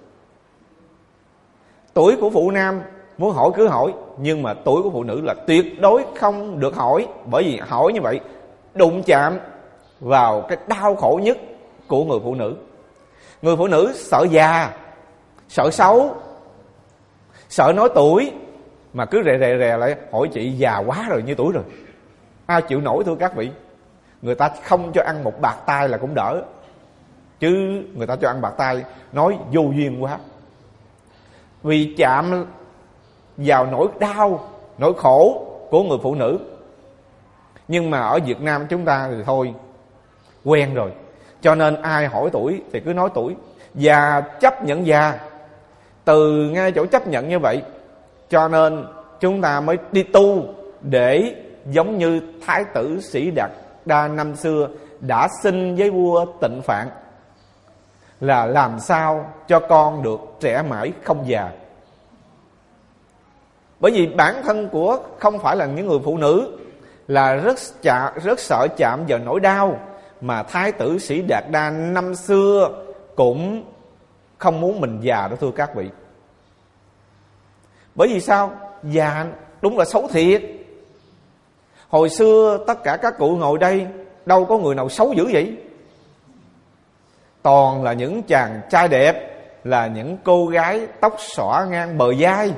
Tuổi của phụ nam muốn hỏi cứ hỏi, nhưng mà tuổi của phụ nữ là tuyệt đối không được hỏi. Bởi vì hỏi như vậy đụng chạm vào cái đau khổ nhất của người phụ nữ. Người phụ nữ sợ già, sợ xấu, sợ nói tuổi, mà cứ rè lại hỏi chị già quá rồi, nhiêu tuổi rồi? Ai chịu nổi thưa các vị? Người ta không cho ăn một bạt tai là cũng đỡ, chứ người ta cho ăn bạt tai nói vô duyên quá. Vì chạm vào nỗi đau, nỗi khổ của người phụ nữ. Nhưng mà ở Việt Nam chúng ta thì thôi, quen rồi. Cho nên ai hỏi tuổi thì cứ nói tuổi. và chấp nhận già. Từ ngay chỗ chấp nhận như vậy, cho nên chúng ta mới đi tu để giống như Thái tử Sĩ Đạt Đa năm xưa đã xin với vua Tịnh Phạn là làm sao cho con được trẻ mãi không già. Bởi vì bản thân của không phải là những người phụ nữ là rất sợ chạm vào nỗi đau, mà Thái tử Sĩ Đạt Đa năm xưa cũng không muốn mình già đó thưa các vị. Bởi vì sao? Già đúng là xấu thiệt. Hồi xưa tất cả các cụ ngồi đây đâu có người nào xấu dữ vậy. Toàn là những chàng trai đẹp, là những cô gái tóc xõa ngang bờ vai.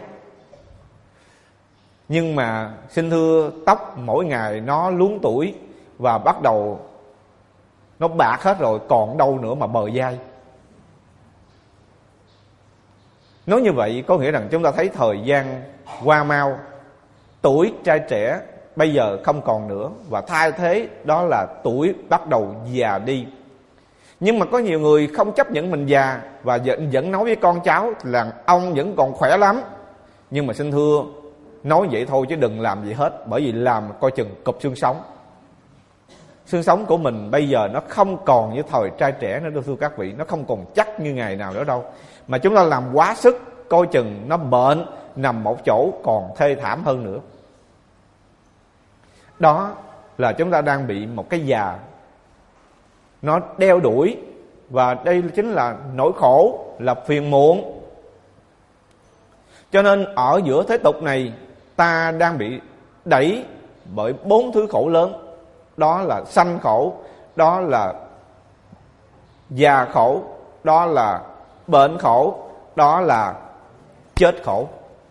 Nhưng mà xin thưa, tóc mỗi ngày nó luống tuổi và bắt đầu nó bạc hết rồi, còn đâu nữa mà bờ vai. Nói như vậy có nghĩa rằng chúng ta thấy thời gian qua mau, tuổi trai trẻ bây giờ không còn nữa, và thay thế đó là tuổi bắt đầu già đi. Nhưng mà có nhiều người không chấp nhận mình già và vẫn nói với con cháu là ông vẫn còn khỏe lắm. Nhưng mà xin thưa, nói vậy thôi chứ đừng làm gì hết, bởi vì làm coi chừng cụp xương sống. Xương sống của mình bây giờ nó không còn như thời trai trẻ nữa đâu thưa các vị. Nó không còn chắc như ngày nào nữa đâu. Mà chúng ta làm quá sức, coi chừng nó bệnh nằm một chỗ còn thê thảm hơn nữa. Đó là chúng ta đang bị một cái già nó đeo đuổi. Và đây chính là nỗi khổ, là phiền muộn. Cho nên ở giữa thế tục này, ta đang bị đẩy bởi 4 thứ khổ lớn. Đó là sanh khổ, đó là già khổ, đó là bệnh khổ, đó là chết khổ.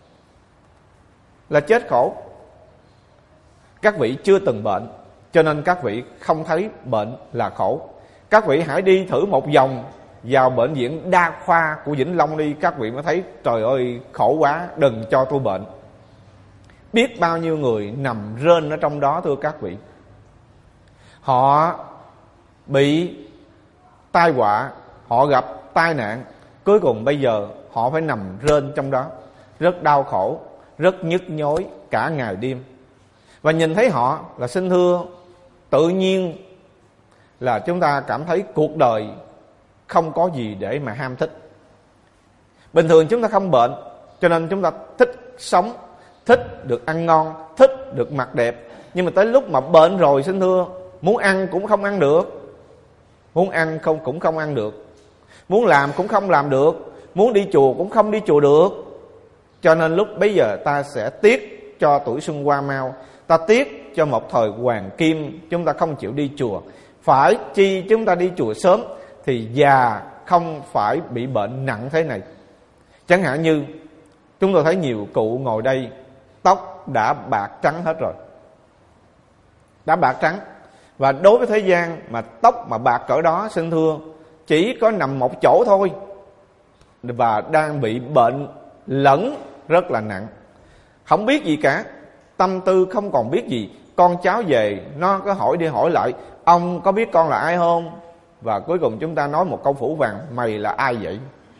Là chết khổ. Các vị chưa từng bệnh, cho nên các vị không thấy bệnh là khổ. Các vị hãy đi thử một vòng vào bệnh viện đa khoa của Vĩnh Long đi, các vị mới thấy trời ơi khổ quá, đừng cho tôi bệnh. Biết bao nhiêu người nằm rên ở trong đó thưa các vị. Họ bị tai họa, họ gặp tai nạn, cuối cùng bây giờ họ phải nằm rên trong đó, rất đau khổ, rất nhức nhối cả ngày đêm. Và nhìn thấy họ là xin thưa, tự nhiên là chúng ta cảm thấy cuộc đời không có gì để mà ham thích. Bình thường chúng ta không bệnh, cho nên chúng ta thích sống, thích được ăn ngon, thích được mặc đẹp. Nhưng mà tới lúc mà bệnh rồi xin thưa, muốn ăn cũng không ăn được, muốn ăn cũng không ăn được, muốn làm cũng không làm được, muốn đi chùa cũng không đi chùa được. Cho nên lúc bấy giờ ta sẽ tiếc cho tuổi xuân qua mau, ta tiếc cho một thời hoàng kim chúng ta không chịu đi chùa. Phải chi chúng ta đi chùa sớm thì già không phải bị bệnh nặng thế này. Chẳng hạn như chúng tôi thấy nhiều cụ ngồi đây, tóc đã bạc trắng hết rồi, đã bạc trắng. Và đối với thế gian mà tóc mà bạc cỡ đó xin thưa, chỉ có nằm một chỗ thôi, và đang bị bệnh lẫn rất là nặng, không biết gì cả, tâm tư không còn biết gì. Con cháu về nó có hỏi đi hỏi lại, ông có biết con là ai không? Và cuối cùng chúng ta nói một câu phủ vàng, mày là ai vậy?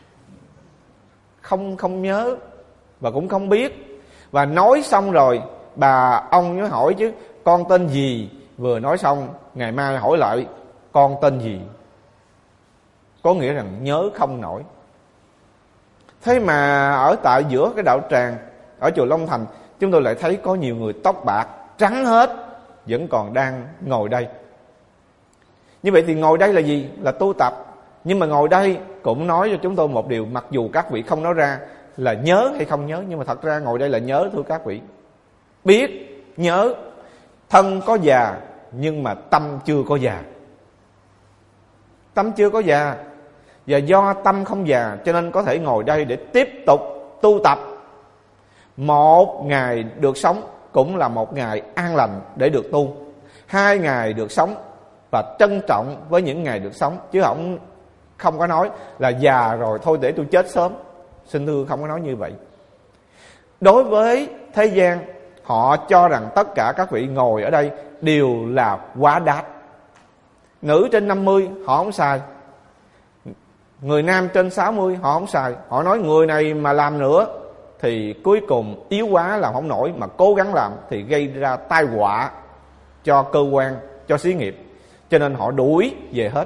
Không nhớ và cũng không biết. Và nói xong rồi ông mới hỏi chứ, con tên gì? Vừa nói xong ngày mai hỏi lại, con tên gì? Có nghĩa rằng nhớ không nổi. Thế mà ở tại giữa cái đạo tràng ở chùa Long Thành, chúng tôi lại thấy có nhiều người tóc bạc trắng hết vẫn còn đang ngồi đây. Như vậy thì ngồi đây là gì? Là tu tập. Nhưng mà ngồi đây cũng nói cho chúng tôi một điều, mặc dù các vị không nói ra là nhớ hay không nhớ, nhưng mà thật ra ngồi đây là nhớ thưa các vị. Biết, nhớ, thân có già nhưng mà tâm chưa có già. Tâm chưa có già. Và do tâm không già cho nên có thể ngồi đây để tiếp tục tu tập. Một ngày được sống cũng là một ngày an lành để được tu. 2 ngày được sống và trân trọng với những ngày được sống, chứ không có nói là già rồi thôi để tôi chết sớm. Xin thưa, không có nói như vậy. Đối với thế gian, họ cho rằng tất cả các vị ngồi ở đây đều là quá đát. Nữ trên 50 họ không xài, Người nam trên 60 họ không xài. Họ nói người này mà làm nữa thì cuối cùng yếu quá làm không nổi, mà cố gắng làm thì gây ra tai họa cho cơ quan, cho xí nghiệp. Cho nên họ đuổi về hết.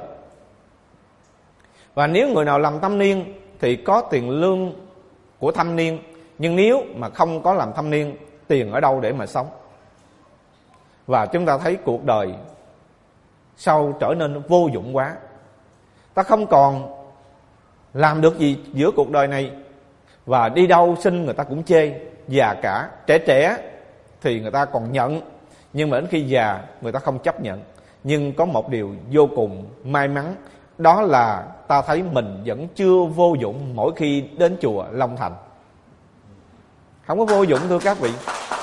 Và nếu người nào làm thâm niên thì có tiền lương của thâm niên, nhưng nếu mà không có làm thâm niên, tiền ở đâu để mà sống? Và chúng ta thấy cuộc đời sau trở nên vô dụng quá. Ta không còn làm được gì giữa cuộc đời này, và đi đâu xin người ta cũng chê. Già cả, trẻ thì người ta còn nhận, nhưng mà đến khi già người ta không chấp nhận. Nhưng có một điều vô cùng may mắn, đó là ta thấy mình vẫn chưa vô dụng mỗi khi đến chùa Long Thành. Không có vô dụng thưa các vị.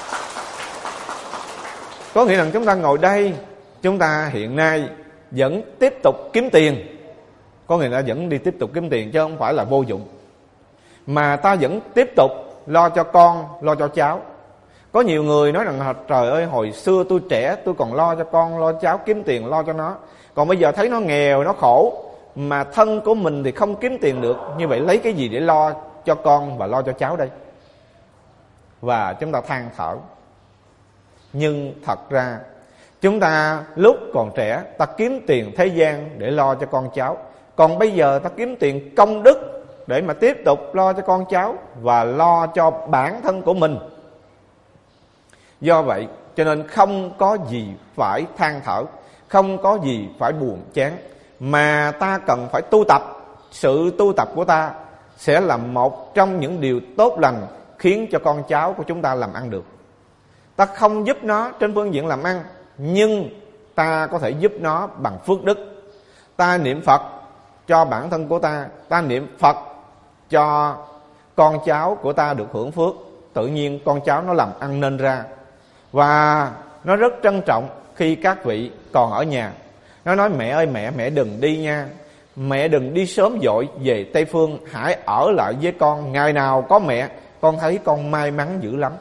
Có nghĩa rằng chúng ta ngồi đây, chúng ta hiện nay vẫn tiếp tục kiếm tiền. Có nghĩa là vẫn đi tiếp tục kiếm tiền, chứ không phải là vô dụng. Mà ta vẫn tiếp tục lo cho con, lo cho cháu. Có nhiều người nói rằng trời ơi, hồi xưa tôi trẻ, tôi còn lo cho con, lo cho cháu, kiếm tiền lo cho nó. Còn bây giờ thấy nó nghèo, nó khổ, mà thân của mình thì không kiếm tiền được. Như vậy lấy cái gì để lo cho con và lo cho cháu đây? Và chúng ta than thở. Nhưng thật ra chúng ta lúc còn trẻ, ta kiếm tiền thế gian để lo cho con cháu. Còn bây giờ ta kiếm tiền công đức để mà tiếp tục lo cho con cháu và lo cho bản thân của mình. Do vậy cho nên không có gì phải than thở, không có gì phải buồn chán, mà ta cần phải tu tập. Sự tu tập của ta sẽ là một trong những điều tốt lành khiến cho con cháu của chúng ta làm ăn được. Ta không giúp nó trên phương diện làm ăn, nhưng ta có thể giúp nó bằng phước đức. Ta niệm Phật cho bản thân của ta, ta niệm Phật cho con cháu của ta được hưởng phước. Tự nhiên con cháu nó làm ăn nên ra. Và nó rất trân trọng khi các vị còn ở nhà. Nó nói mẹ ơi mẹ đừng đi nha, mẹ đừng đi sớm vội về Tây Phương, hãy ở lại với con. Ngày nào có mẹ, con thấy con may mắn dữ lắm.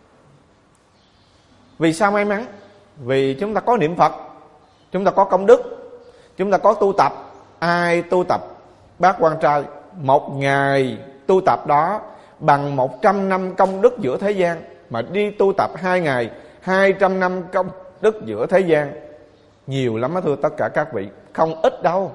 Vì sao may mắn? Vì chúng ta có niệm Phật, chúng ta có công đức, chúng ta có tu tập. Ai tu tập bát quan trai, một ngày tu tập đó bằng 100 năm công đức giữa thế gian. Mà đi tu tập 2 ngày, 200 năm công đức giữa thế gian. Nhiều lắm đó thưa tất cả các vị, không ít đâu.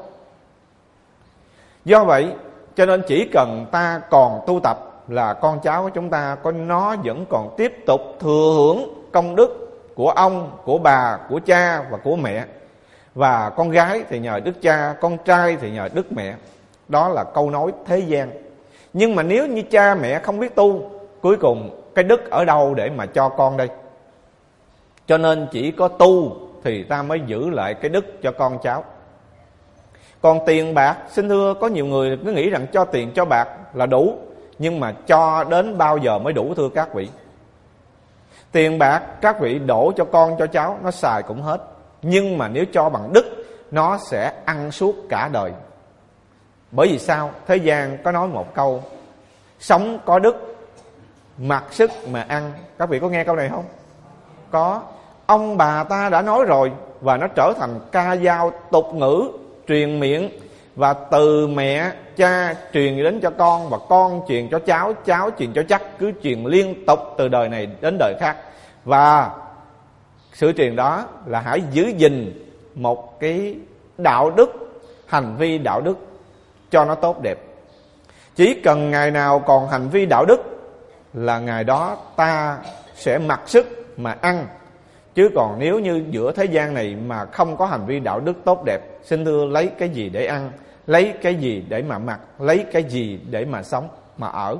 Do vậy cho nên chỉ cần ta còn tu tập là con cháu của chúng ta nó vẫn còn tiếp tục thừa hưởng công đức của ông, của bà, của cha và của mẹ. Và con gái thì nhờ đức cha, con trai thì nhờ đức mẹ. Đó là câu nói thế gian. Nhưng mà nếu như cha mẹ không biết tu, cuối cùng cái đức ở đâu để mà cho con đây? Cho nên chỉ có tu thì ta mới giữ lại cái đức cho con cháu. Còn tiền bạc, xin thưa, có nhiều người cứ nghĩ rằng cho tiền cho bạc là đủ. Nhưng mà cho đến bao giờ mới đủ thưa các vị? Tiền bạc các vị đổ cho con cho cháu, nó xài cũng hết. Nhưng mà nếu cho bằng đức, nó sẽ ăn suốt cả đời. Bởi vì sao? Thế gian có nói một câu: sống có đức, mặc sức mà ăn. Các vị có nghe câu này không? Có. Ông bà ta đã nói rồi, và nó trở thành ca dao tục ngữ truyền miệng. Và từ mẹ, cha truyền đến cho con, và con truyền cho cháu, cháu truyền cho chắc, cứ truyền liên tục từ đời này đến đời khác. Và sự truyền đó là hãy giữ gìn một cái đạo đức, hành vi đạo đức cho nó tốt đẹp. Chỉ cần ngày nào còn hành vi đạo đức là ngày đó ta sẽ mặc sức mà ăn. Chứ còn nếu như giữa thế gian này mà không có hành vi đạo đức tốt đẹp, xin thưa, lấy cái gì để ăn, lấy cái gì để mà mặc, lấy cái gì để mà sống, mà ở.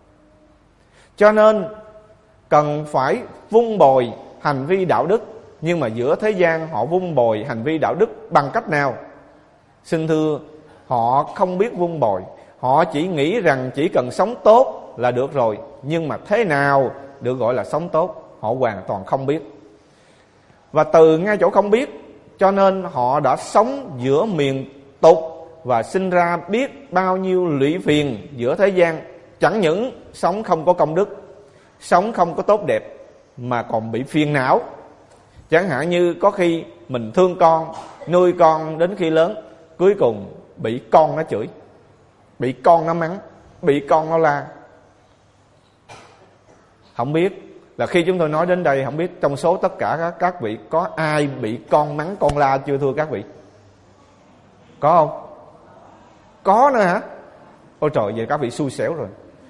Cho nên cần phải vun bồi hành vi đạo đức. Nhưng mà giữa thế gian họ vun bồi hành vi đạo đức bằng cách nào? Xin thưa, họ không biết vun bồi. Họ chỉ nghĩ rằng chỉ cần sống tốt là được rồi. Nhưng mà thế nào được gọi là sống tốt, họ hoàn toàn không biết. Và từ ngay chỗ không biết, cho nên họ đã sống giữa miền tục và sinh ra biết bao nhiêu lụy phiền giữa thế gian. Chẳng những sống không có công đức, sống không có tốt đẹp, mà còn bị phiền não. Chẳng hạn như có khi mình thương con, nuôi con đến khi lớn, cuối cùng bị con nó chửi. bị con nó mắng, bị con nó la. Không biết là khi chúng tôi nói đến đây, không biết trong số tất cả các vị có ai bị con mắng con la chưa thưa các vị? Có không? Có nữa hả? Ôi trời, vậy các vị xui xẻo rồi.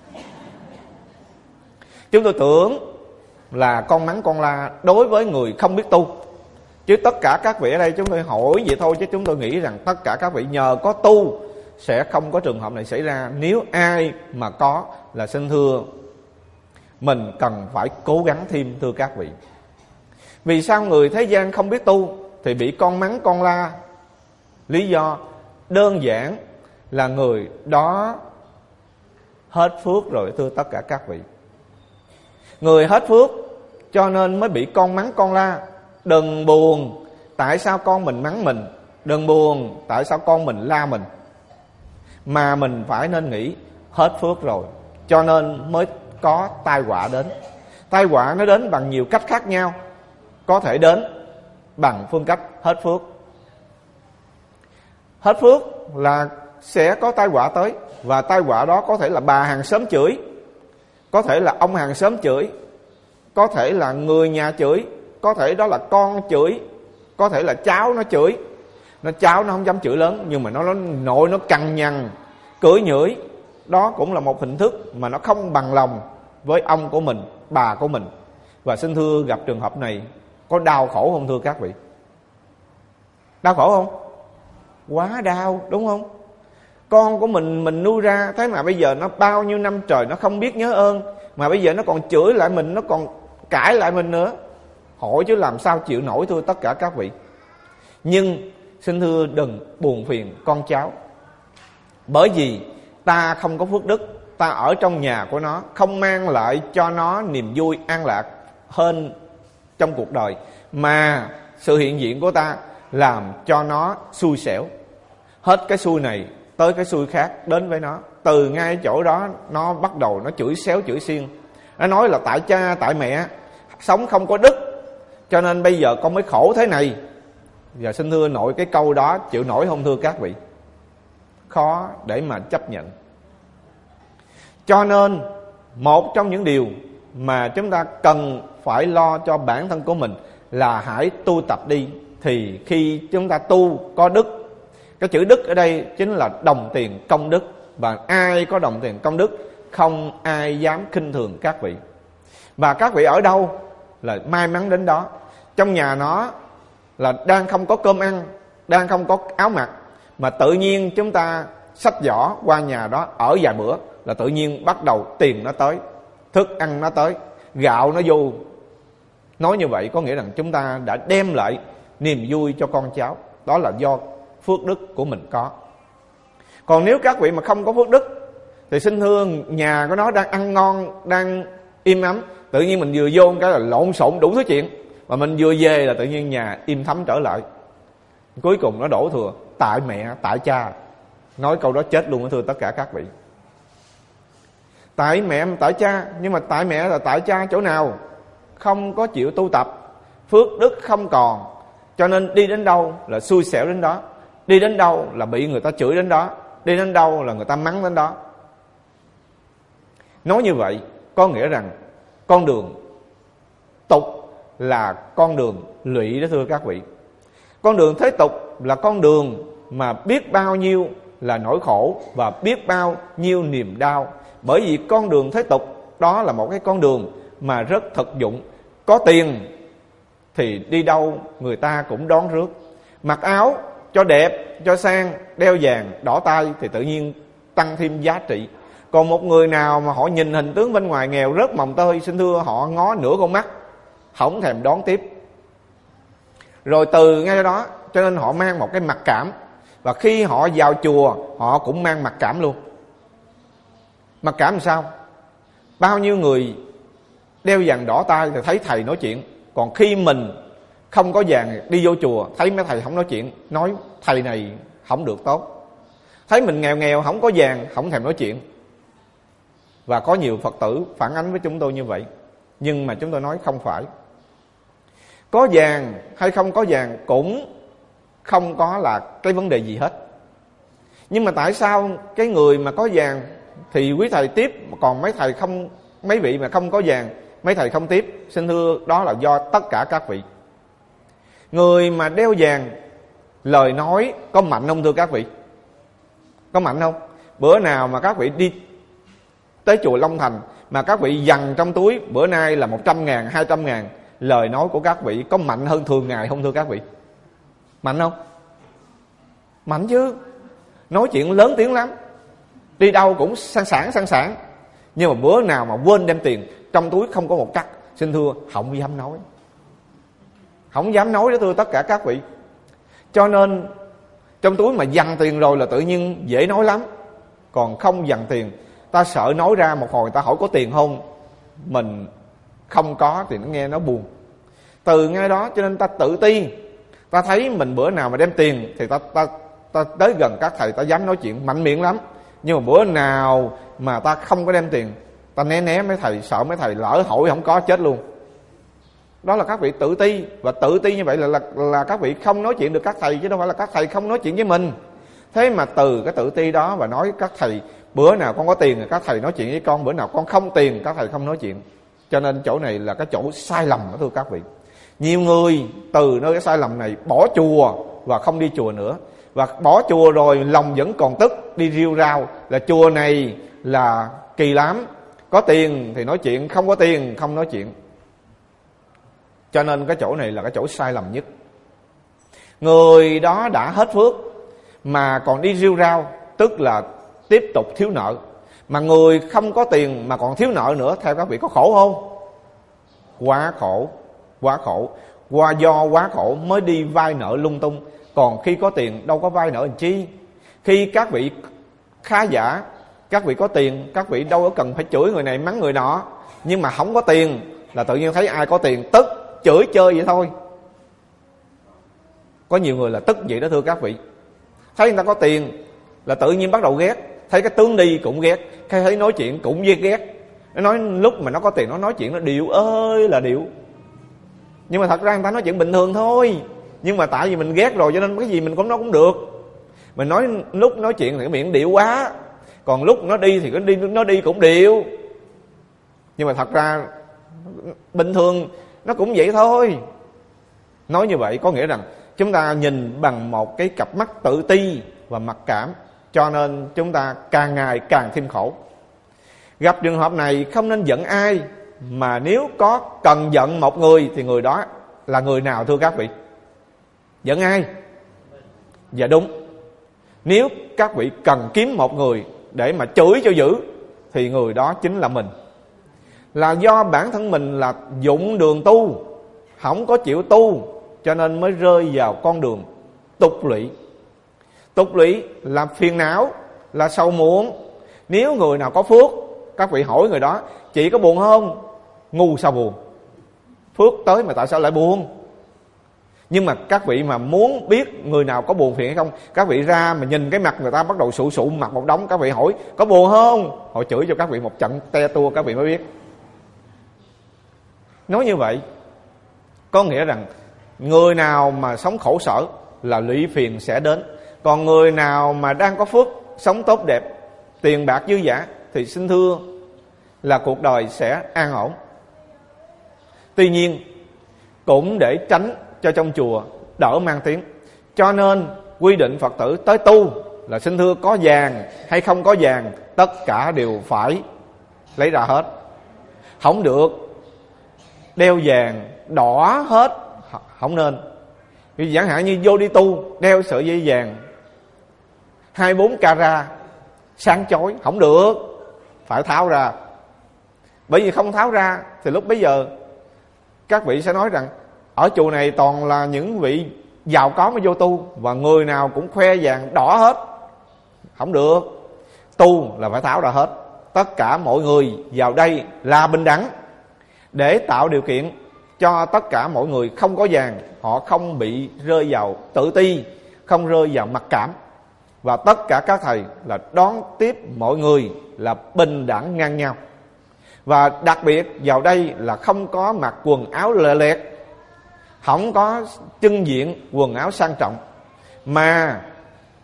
Chúng tôi tưởng là con mắng con la đối với người không biết tu, chứ tất cả các vị ở đây chúng tôi hỏi vậy thôi, chứ chúng tôi nghĩ rằng tất cả các vị nhờ có tu sẽ không có trường hợp này xảy ra. Nếu ai mà có là xin thưa mình cần phải cố gắng thêm thưa các vị. Vì sao người thế gian không biết tu thì bị con mắng con la? Lý do đơn giản là người đó hết phước rồi thưa tất cả các vị. Người hết phước cho nên mới bị con mắng con la. Đừng buồn tại sao con mình mắng mình, đừng buồn tại sao con mình la mình, mà mình phải nên nghĩ hết phước rồi cho nên mới có tai họa đến. Tai họa nó đến bằng nhiều cách khác nhau. Có thể đến bằng phương cách hết phước. Hết phước là sẽ có tai họa tới, và tai họa đó có thể là bà hàng xóm chửi, có thể là ông hàng xóm chửi, có thể là người nhà chửi, có thể đó là con chửi, có thể là cháu nó chửi. Cháu nó không dám chửi lớn, nhưng mà nó nội nó cằn nhằn, cưỡi nhửi. Đó cũng là một hình thức mà nó không bằng lòng với ông của mình, bà của mình. Và xin thưa gặp trường hợp này có đau khổ không thưa các vị? Đau khổ không? Quá đau, đúng không? Con của mình nuôi ra, thế mà bây giờ nó bao nhiêu năm trời nó không biết nhớ ơn, mà bây giờ nó còn chửi lại mình, nó còn cãi lại mình nữa. Hỏi chứ làm sao chịu nổi thưa tất cả các vị. Nhưng xin thưa đừng buồn phiền con cháu, bởi vì ta không có phước đức, ta ở trong nhà của nó không mang lại cho nó niềm vui an lạc hơn trong cuộc đời, mà sự hiện diện của ta làm cho nó xui xẻo. Hết cái xui này tới cái xui khác đến với nó. Từ ngay chỗ đó nó bắt đầu nó chửi xéo chửi xiên. Nó nói là tại cha tại mẹ sống không có đức cho nên bây giờ con mới khổ thế này. Và xin thưa nội cái câu đó chịu nổi không thưa các vị? Khó để mà chấp nhận. Cho nên một trong những điều mà chúng ta cần phải lo cho bản thân của mình là hãy tu tập đi. Thì khi chúng ta tu có đức, cái chữ đức ở đây chính là đồng tiền công đức. Và ai có đồng tiền công đức không ai dám khinh thường các vị. Và các vị ở đâu là may mắn đến đó. Trong nhà nó là đang không có cơm ăn, đang không có áo mặc, mà tự nhiên chúng ta xách giỏ qua nhà đó ở vài bữa là tự nhiên bắt đầu tiền nó tới, thức ăn nó tới, gạo nó vô. Nói như vậy có nghĩa rằng chúng ta đã đem lại niềm vui cho con cháu. Đó là do phước đức của mình có. Còn nếu các vị mà không có phước đức thì xin thưa nhà của nó đang ăn ngon, đang im ấm, tự nhiên mình vừa vô cái là lộn xộn đủ thứ chuyện, mà mình vừa về là tự nhiên nhà im thấm trở lại. Cuối cùng nó đổ thừa tại mẹ tại cha. Nói câu đó chết luôn thưa tất cả các vị. Tại mẹ tại cha, nhưng mà tại mẹ là tại cha chỗ nào? Không có chịu tu tập, phước đức không còn, cho nên đi đến đâu là xui xẻo đến đó, đi đến đâu là bị người ta chửi đến đó, đi đến đâu là người ta mắng đến đó. Nói như vậy có nghĩa rằng con đường tục là con đường lụy đó thưa các vị. Con đường thế tục là con đường mà biết bao nhiêu là nỗi khổ và biết bao nhiêu niềm đau. Bởi vì con đường thế tục đó là một cái con đường mà rất thực dụng. Có tiền thì đi đâu người ta cũng đón rước. Mặc áo cho đẹp, cho sang, đeo vàng, đỏ tay thì tự nhiên tăng thêm giá trị. Còn một người nào mà họ nhìn hình tướng bên ngoài nghèo rớt mồng tơi, xin thưa họ ngó nửa con mắt, không thèm đón tiếp. Rồi từ ngay đó cho nên họ mang một cái mặc cảm. Và khi họ vào chùa họ cũng mang mặc cảm luôn. Mặc cảm làm sao? Bao nhiêu người đeo vàng đỏ tay thì thấy thầy nói chuyện, còn khi mình không có vàng đi vô chùa thấy mấy thầy không nói chuyện, nói thầy này không được tốt. Thấy mình nghèo nghèo không có vàng không thèm nói chuyện. Và có nhiều Phật tử phản ánh với chúng tôi như vậy. Nhưng mà chúng tôi nói không phải. Có vàng hay không có vàng cũng không có là cái vấn đề gì hết. Nhưng mà tại sao cái người mà có vàng thì quý thầy tiếp, còn mấy vị mà không có vàng, mấy thầy không tiếp? Xin thưa, đó là do tất cả các vị. Người mà đeo vàng, lời nói có mạnh không thưa các vị? Có mạnh không? Bữa nào mà các vị đi tới chùa Long Thành mà các vị dằn trong túi bữa nay là 100.000, 200.000, lời nói của các vị có mạnh hơn thường ngày không thưa các vị? Mạnh không? Mạnh chứ. Nói chuyện lớn tiếng lắm, đi đâu cũng sang sảng. Nhưng mà bữa nào mà quên đem tiền, trong túi không có một cắc, xin thưa, không dám nói. Không dám nói đó thưa tất cả các vị. Cho nên trong túi mà dằn tiền rồi là tự nhiên dễ nói lắm. Còn không dằn tiền, ta sợ nói ra một hồi ta hỏi có tiền không, mình không có thì nó nghe nó buồn. Từ ngay đó cho nên ta tự ti. Ta thấy mình bữa nào mà đem tiền thì ta tới gần các thầy, ta dám nói chuyện mạnh miệng lắm. Nhưng mà bữa nào mà ta không có đem tiền, ta né mấy thầy, sợ mấy thầy lỡ hỏi không có chết luôn. Đó là các vị tự ti. Và tự ti như vậy là các vị không nói chuyện được các thầy, chứ đâu phải là các thầy không nói chuyện với mình. Thế mà từ cái tự ti đó và nói các thầy, bữa nào con có tiền thì các thầy nói chuyện với con, bữa nào con không tiền các thầy không nói chuyện. Cho nên chỗ này là cái chỗ sai lầm đó thưa các vị. Nhiều người từ nơi cái sai lầm này bỏ chùa và không đi chùa nữa. Và bỏ chùa rồi lòng vẫn còn tức, đi riu rao là chùa này là kỳ lắm, có tiền thì nói chuyện, không có tiền không nói chuyện. Cho nên cái chỗ này là cái chỗ sai lầm nhất. Người đó đã hết phước mà còn đi riu rao, tức là tiếp tục thiếu nợ. Mà người không có tiền mà còn thiếu nợ nữa, theo các vị có khổ không? Quá khổ. Do quá khổ mới đi vay nợ lung tung. Còn khi có tiền đâu có vay nợ làm chi. Khi các vị khá giả, các vị có tiền, các vị đâu có cần phải chửi người này mắng người nọ. Nhưng mà không có tiền là tự nhiên thấy ai có tiền tức, chửi chơi vậy thôi. Có nhiều người là tức vậy đó thưa các vị. Thấy người ta có tiền là tự nhiên bắt đầu ghét. Thấy cái tướng đi cũng ghét, thấy nói chuyện cũng ghét. Nó nói lúc mà nó có tiền nó nói chuyện nó điệu ơi là điệu. Nhưng mà thật ra người ta nói chuyện bình thường thôi. Nhưng mà tại vì mình ghét rồi cho nên cái gì mình cũng nói cũng được. Mình nói lúc nói chuyện thì cái miệng điệu quá, còn lúc nó đi thì nó đi cũng điệu. Nhưng mà thật ra bình thường nó cũng vậy thôi. Nói như vậy có nghĩa rằng chúng ta nhìn bằng một cái cặp mắt tự ti và mặc cảm, cho nên chúng ta càng ngày càng thêm khổ. Gặp trường hợp này không nên giận ai, mà nếu có cần giận một người thì người đó là người nào thưa các vị? Giận ai? Dạ đúng. Nếu các vị cần kiếm một người để mà chửi cho dữ thì người đó chính là mình. Là do bản thân mình là dụng đường tu, không có chịu tu, cho nên mới rơi vào con đường tục lụy. Tục lụy là phiền não, là sầu muộn. Nếu người nào có phước, các vị hỏi người đó, chị có buồn không? Ngu sao buồn? Phước tới mà tại sao lại buồn? Nhưng mà các vị mà muốn biết người nào có buồn phiền hay không, các vị ra mà nhìn cái mặt người ta bắt đầu sụ mặt một đống, các vị hỏi có buồn không? Họ chửi cho các vị một trận te tua các vị mới biết. Nói như vậy có nghĩa rằng người nào mà sống khổ sở là lụy phiền sẽ đến. Còn người nào mà đang có phước, sống tốt đẹp, tiền bạc dư dả thì xin thưa là cuộc đời sẽ an ổn. Tuy nhiên cũng để tránh cho trong chùa đỡ mang tiếng, cho nên quy định Phật tử tới tu là xin thưa có vàng hay không có vàng, tất cả đều phải lấy ra hết. Không được đeo vàng đỏ hết, không nên. Vì chẳng hạn như vô đi tu đeo sợi dây vàng 24 carat sáng chói, không được, phải tháo ra. Bởi vì không tháo ra thì lúc bấy giờ các vị sẽ nói rằng ở chùa này toàn là những vị giàu có mới vô tu, và người nào cũng khoe vàng đỏ hết. Không được. Tu là phải tháo ra hết. Tất cả mọi người vào đây là bình đẳng, để tạo điều kiện cho tất cả mọi người không có vàng, họ không bị rơi vào tự ti, không rơi vào mặc cảm. Và tất cả các thầy là đón tiếp mọi người là bình đẳng ngang nhau. Và đặc biệt vào đây là không có mặc quần áo lệ lẹt, không có trưng diện quần áo sang trọng, mà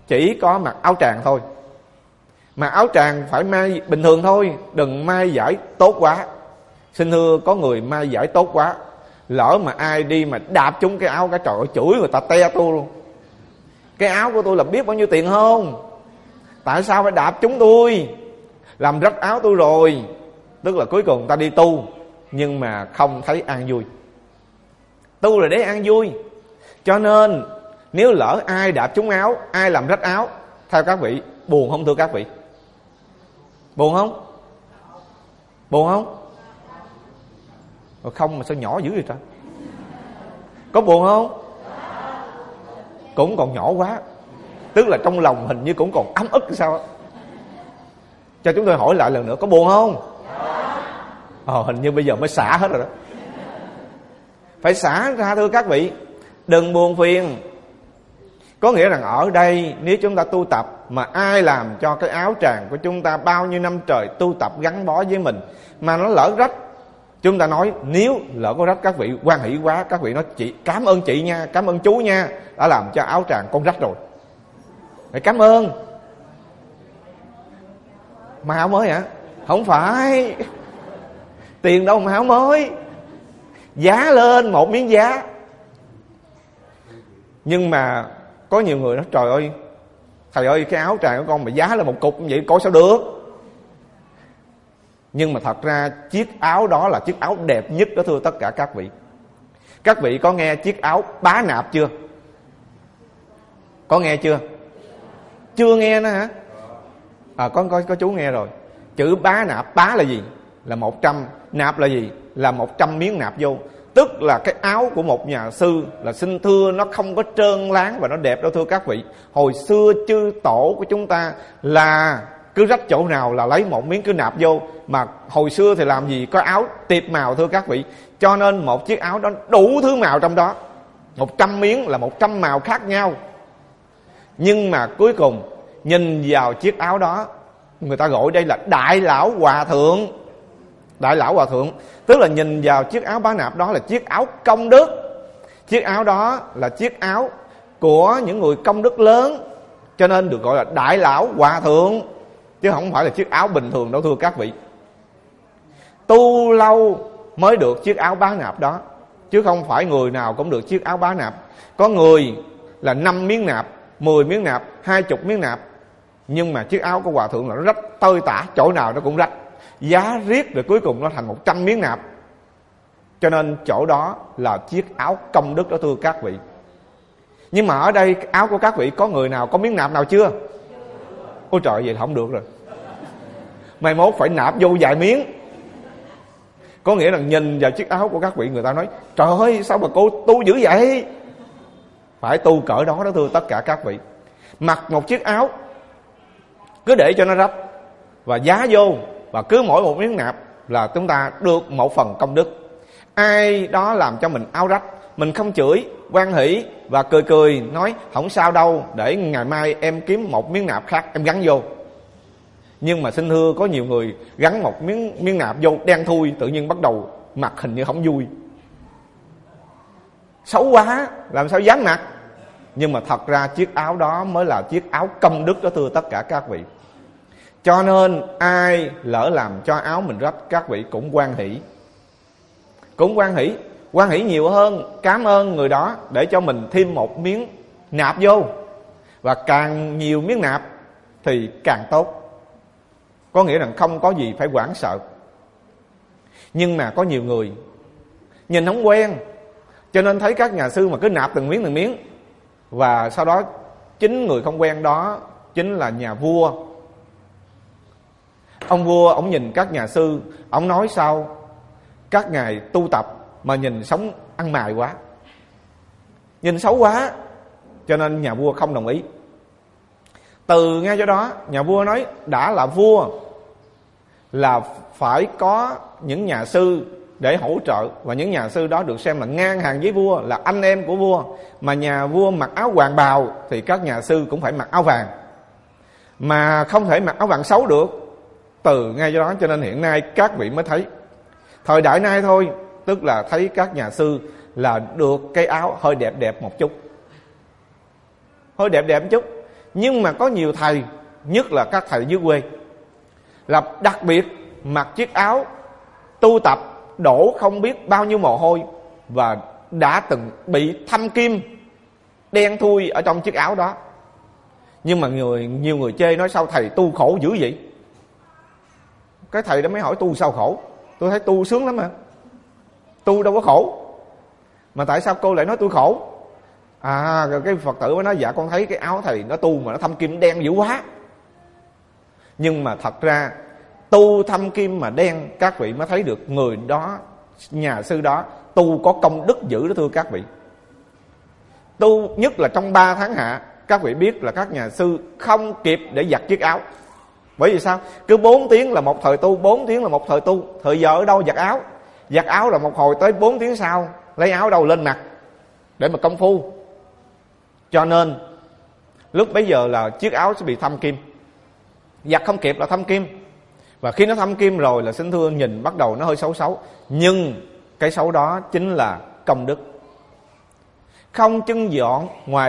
chỉ có mặc áo tràng thôi. Mà áo tràng phải may bình thường thôi, đừng may vải tốt quá. Xin thưa, có người may vải tốt quá, lỡ mà ai đi mà đạp trúng cái áo, cái trời ơi, chửi người ta te tôi luôn. Cái áo của tôi là biết bao nhiêu tiền không? Tại sao phải đạp trúng tôi, làm rách áo tôi rồi? Tức là cuối cùng người ta đi tu nhưng mà không thấy an vui. Tu là để an vui. Cho nên nếu lỡ ai đạp trúng áo, ai làm rách áo, theo các vị, buồn không thưa các vị? Buồn không? Buồn không? Không mà sao nhỏ dữ vậy ta? Có buồn không? Cũng còn nhỏ quá. Tức là trong lòng hình như cũng còn ấm ức sao á. Cho chúng tôi hỏi lại lần nữa, có buồn không? Hình như bây giờ mới xả hết rồi đó. Phải xả ra thưa các vị, đừng buồn phiền. Có nghĩa rằng ở đây nếu chúng ta tu tập mà ai làm cho cái áo tràng của chúng ta bao nhiêu năm trời tu tập gắn bó với mình mà nó lỡ rách, chúng ta nói nếu lỡ có rách, các vị hoan hỷ quá, các vị nói chị cảm ơn chị nha, cảm ơn chú nha, đã làm cho áo tràng con rách rồi. Phải cảm ơn. Mà áo mới hả? Không phải. Tiền đâu mà áo mới. Giá lên một miếng giá. Nhưng mà có nhiều người nói trời ơi, thầy ơi, cái áo tràng của con mà giá là một cục như vậy coi sao được. Nhưng mà thật ra chiếc áo đó là chiếc áo đẹp nhất đó thưa tất cả các vị. Các vị có nghe chiếc áo bá nạp chưa? Có nghe chưa? Chưa nghe nữa hả? Có chú nghe rồi. Chữ bá nạp, bá là gì? Là 100. Nạp là gì? Là 100 miếng nạp vô. Tức là cái áo của một nhà sư là xin thưa nó không có trơn láng và nó đẹp đâu thưa các vị. Hồi xưa chư tổ của chúng ta là cứ rách chỗ nào là lấy một miếng cứ nạp vô. Mà hồi xưa thì làm gì có áo tiệp màu thưa các vị. Cho nên một chiếc áo đó đủ thứ màu trong đó. 100 miếng là 100 màu khác nhau. Nhưng mà cuối cùng nhìn vào chiếc áo đó, người ta gọi đây là Đại Lão Hòa Thượng. Đại Lão Hòa Thượng tức là nhìn vào chiếc áo bá nạp đó là chiếc áo công đức. Chiếc áo đó là chiếc áo của những người công đức lớn, cho nên được gọi là Đại Lão Hòa Thượng, chứ không phải là chiếc áo bình thường đâu thưa các vị. Tu lâu mới được chiếc áo bá nạp đó, chứ không phải người nào cũng được chiếc áo bá nạp. Có người là 5 miếng nạp, 10 miếng nạp, 20 miếng nạp. Nhưng mà chiếc áo của Hòa Thượng là nó rách tơi tả, chỗ nào nó cũng rách. Giá riết rồi cuối cùng nó thành 100 miếng nạp. Cho nên chỗ đó là chiếc áo công đức đó thưa các vị. Nhưng mà ở đây áo của các vị có người nào có miếng nạp nào chưa? Ôi trời, vậy là không được rồi. Mai mốt phải nạp vô vài miếng. Có nghĩa là nhìn vào chiếc áo của các vị, người ta nói trời ơi sao mà cô tu dữ vậy. Phải tu cỡ đó đó thưa tất cả các vị. Mặc một chiếc áo cứ để cho nó rách và giá vô, và cứ mỗi một miếng nạp là chúng ta được một phần công đức. Ai đó làm cho mình áo rách, mình không chửi, hoan hỷ và cười cười nói không sao đâu, để ngày mai em kiếm một miếng nạp khác em gắn vô. Nhưng mà xin thưa, có nhiều người gắn một miếng nạp vô đen thui, tự nhiên bắt đầu mặc hình như không vui, xấu quá, làm sao dám mặc. Nhưng mà thật ra chiếc áo đó mới là chiếc áo công đức đó thưa tất cả các vị. Cho nên ai lỡ làm cho áo mình rách, các vị cũng hoan hỷ. Cũng hoan hỷ nhiều hơn, cảm ơn người đó để cho mình thêm một miếng nạp vô. Và càng nhiều miếng nạp thì càng tốt. Có nghĩa là không có gì phải hoảng sợ. Nhưng mà có nhiều người nhìn không quen, cho nên thấy các nhà sư mà cứ nạp từng miếng. Và sau đó chính người không quen đó chính là nhà vua. Ông vua ông nhìn các nhà sư, ông nói sao các ngài tu tập mà nhìn sống ăn mài quá, nhìn xấu quá. Cho nên nhà vua không đồng ý. Từ ngay chỗ đó nhà vua nói đã là vua là phải có những nhà sư để hỗ trợ, và những nhà sư đó được xem là ngang hàng với vua, là anh em của vua. Mà nhà vua mặc áo hoàng bào thì các nhà sư cũng phải mặc áo vàng, mà không thể mặc áo vàng xấu được. Từ ngay do đó cho nên hiện nay các vị mới thấy, thời đại nay thôi, tức là thấy các nhà sư là được cái áo hơi đẹp đẹp một chút, hơi đẹp đẹp một chút. Nhưng mà có nhiều thầy, nhất là các thầy dưới quê, là đặc biệt mặc chiếc áo tu tập đổ không biết bao nhiêu mồ hôi, và đã từng bị thâm kim đen thui ở trong chiếc áo đó. Nhưng mà nhiều người chê, nói sao thầy tu khổ dữ vậy. Cái thầy đó mới hỏi tu sao khổ. Tôi thấy tu sướng lắm mà, tu đâu có khổ. Mà tại sao cô lại nói tôi khổ? Rồi cái Phật tử mới nói dạ con thấy cái áo thầy nó tu mà nó thâm kim đen dữ quá. Nhưng mà thật ra tu thâm kim mà đen, các vị mới thấy được người đó, nhà sư đó tu có công đức dữ đó thưa các vị. Tu nhất là trong 3 tháng hạ, các vị biết là các nhà sư không kịp để giặt chiếc áo. Bởi vì sao? Cứ 4 tiếng là một thời tu, 4 tiếng là một thời tu. Thời giờ ở đâu giặt áo? Giặt áo là một hồi tới 4 tiếng sau lấy áo đâu lên mặt để mà công phu. Cho nên lúc bấy giờ là chiếc áo sẽ bị thâm kim, giặt không kịp là thâm kim. Và khi nó thâm kim rồi là xin thưa nhìn bắt đầu nó hơi xấu. Nhưng cái xấu đó chính là công đức. Không chân dọn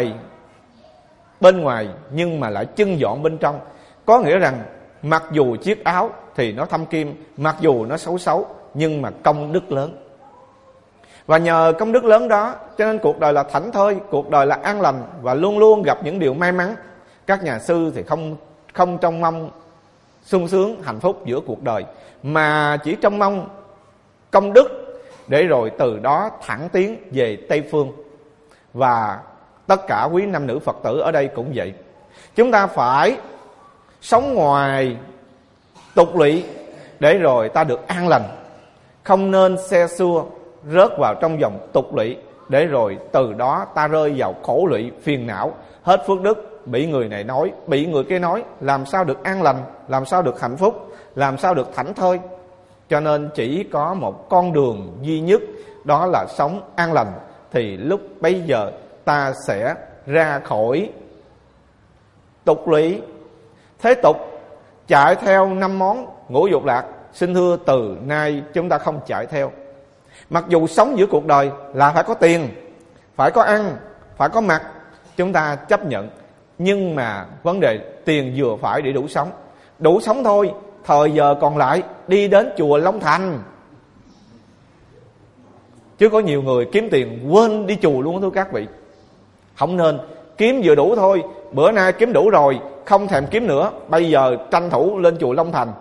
bên ngoài nhưng mà lại chân dọn bên trong. Có nghĩa rằng mặc dù chiếc áo thì nó thâm kim, mặc dù nó xấu nhưng mà công đức lớn. Và nhờ công đức lớn đó cho nên cuộc đời là thảnh thơi, cuộc đời là an lành và luôn luôn gặp những điều may mắn. Các nhà sư thì không trông mong sung sướng hạnh phúc giữa cuộc đời, mà chỉ trông mong công đức để rồi từ đó thẳng tiến về Tây Phương. Và tất cả quý nam nữ Phật tử ở đây cũng vậy. Chúng ta phải sống ngoài tục lụy để rồi ta được an lành, không nên xe xua rớt vào trong vòng tục lụy để rồi từ đó ta rơi vào khổ lụy phiền não, hết phước đức, bị người này nói, bị người kia nói, làm sao được an lành, làm sao được hạnh phúc, làm sao được thảnh thơi. Cho nên chỉ có một con đường duy nhất, đó là sống an lành, thì lúc bấy giờ ta sẽ ra khỏi tục lụy. Thế tục chạy theo 5 món ngũ dục lạc, xin thưa từ nay chúng ta không chạy theo. Mặc dù sống giữa cuộc đời là phải có tiền, phải có ăn, phải có mặc, chúng ta chấp nhận. Nhưng mà vấn đề tiền vừa phải để đủ sống thôi. Thời giờ còn lại đi đến chùa Long Thành. Chứ có nhiều người kiếm tiền quên đi chùa luôn thưa các vị. Không nên, kiếm vừa đủ thôi. Bữa nay kiếm đủ rồi, không thèm kiếm nữa, bây giờ tranh thủ lên chùa Long Thành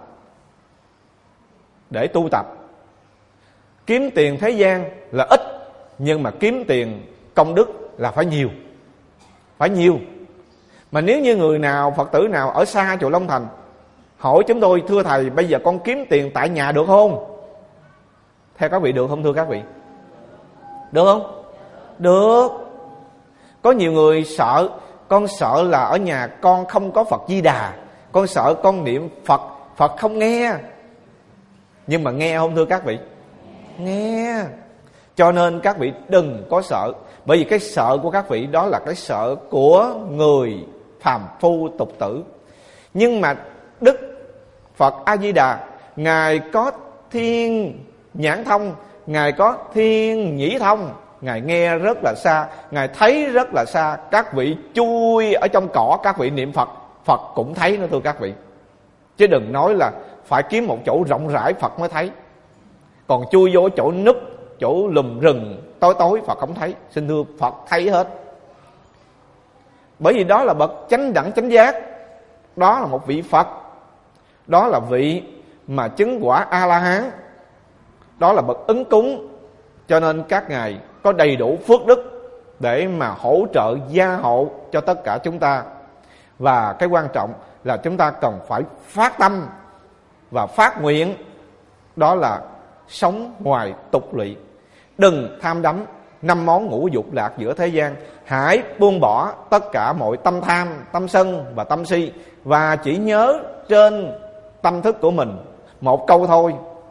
để tu tập. Kiếm tiền thế gian là ít, nhưng mà kiếm tiền công đức là phải nhiều. Phải nhiều. Mà nếu như người nào, Phật tử nào ở xa chùa Long Thành hỏi chúng tôi, thưa thầy bây giờ con kiếm tiền tại nhà được không? Theo các vị được không thưa các vị? Được không? Được. Có nhiều người sợ, con sợ là ở nhà con không có Phật Di Đà, con sợ con niệm Phật, Phật không nghe. Nhưng mà nghe không thưa các vị? Nghe. Cho nên các vị đừng có sợ. Bởi vì cái sợ của các vị đó là cái sợ của người phàm phu tục tử. Nhưng mà Đức Phật A-di-đà, Ngài có thiên nhãn thông, Ngài có thiên nhĩ thông. Ngài nghe rất là xa, Ngài thấy rất là xa. Các vị chui ở trong cỏ, các vị niệm Phật, Phật cũng thấy nữa thưa các vị. Chứ đừng nói là phải kiếm một chỗ rộng rãi Phật mới thấy. Còn chui vô chỗ núp, chỗ lùm rừng tối Phật không thấy. Xin thưa Phật thấy hết. Bởi vì đó là bậc chánh đẳng chánh giác. Đó là một vị Phật. Đó là vị mà chứng quả A-la-hán. Đó là bậc ứng cúng. Cho nên các ngài có đầy đủ phước đức để mà hỗ trợ gia hộ cho tất cả chúng ta. Và cái quan trọng là chúng ta cần phải phát tâm và phát nguyện, đó là sống ngoài tục lụy. Đừng tham đắm 5 món ngũ dục lạc giữa thế gian. Hãy buông bỏ tất cả mọi tâm tham, tâm sân và tâm si, và chỉ nhớ trên tâm thức của mình một câu thôi.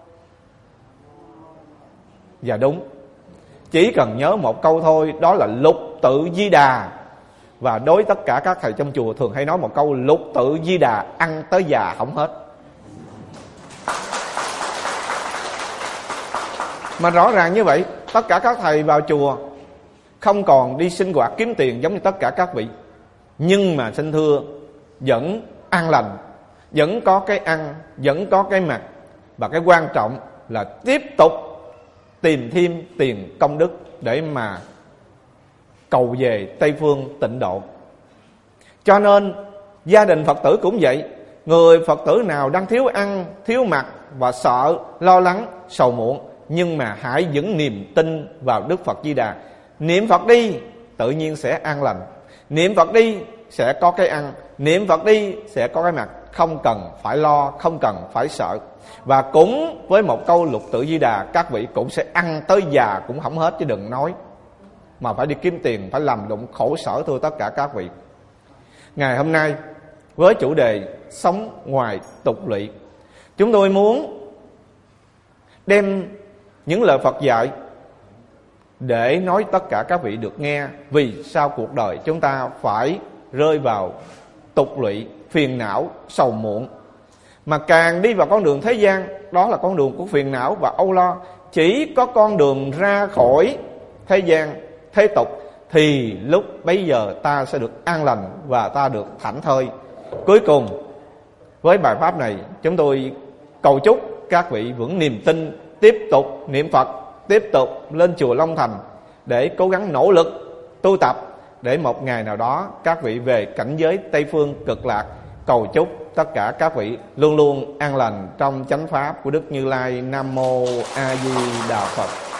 Và đúng, chỉ cần nhớ một câu thôi, đó là lục tự Di Đà. Và đối tất cả các thầy trong chùa thường hay nói một câu: lục tự Di Đà ăn tới già không hết. Mà rõ ràng như vậy, tất cả các thầy vào chùa không còn đi sinh hoạt kiếm tiền giống như tất cả các vị. Nhưng mà xin thưa, vẫn an lành, vẫn có cái ăn, vẫn có cái mặc. Và cái quan trọng là tiếp tục tìm thêm tiền công đức để mà cầu về Tây Phương tịnh độ. Cho nên gia đình Phật tử cũng vậy. Người Phật tử nào đang thiếu ăn, thiếu mặc và sợ, lo lắng, sầu muộn, nhưng mà hãy vững niềm tin vào Đức Phật Di Đà. Niệm Phật đi, tự nhiên sẽ an lành. Niệm Phật đi, sẽ có cái ăn. Niệm Phật đi, sẽ có cái mặc. Không cần phải lo, không cần phải sợ. Và cũng với một câu lục tự Di Đà, các vị cũng sẽ ăn tới già cũng không hết, chứ đừng nói mà phải đi kiếm tiền, phải làm lụng khổ sở, thưa tất cả các vị. Ngày hôm nay với chủ đề sống ngoài tục lụy, chúng tôi muốn đem những lời Phật dạy để nói tất cả các vị được nghe. Vì sao cuộc đời chúng ta phải rơi vào tục lụy, phiền não, sầu muộn. Mà càng đi vào con đường thế gian, đó là con đường của phiền não và âu lo. Chỉ có con đường ra khỏi thế gian, thế tục, thì lúc bấy giờ ta sẽ được an lành và ta được thảnh thơi. Cuối cùng, với bài pháp này, chúng tôi cầu chúc các vị vững niềm tin, tiếp tục niệm Phật, tiếp tục lên chùa Long Thành để cố gắng nỗ lực tu tập, để một ngày nào đó các vị về cảnh giới Tây Phương cực lạc. Cầu chúc tất cả các vị luôn luôn an lành trong chánh pháp của Đức Như Lai. Nam Mô A Di Đà Phật.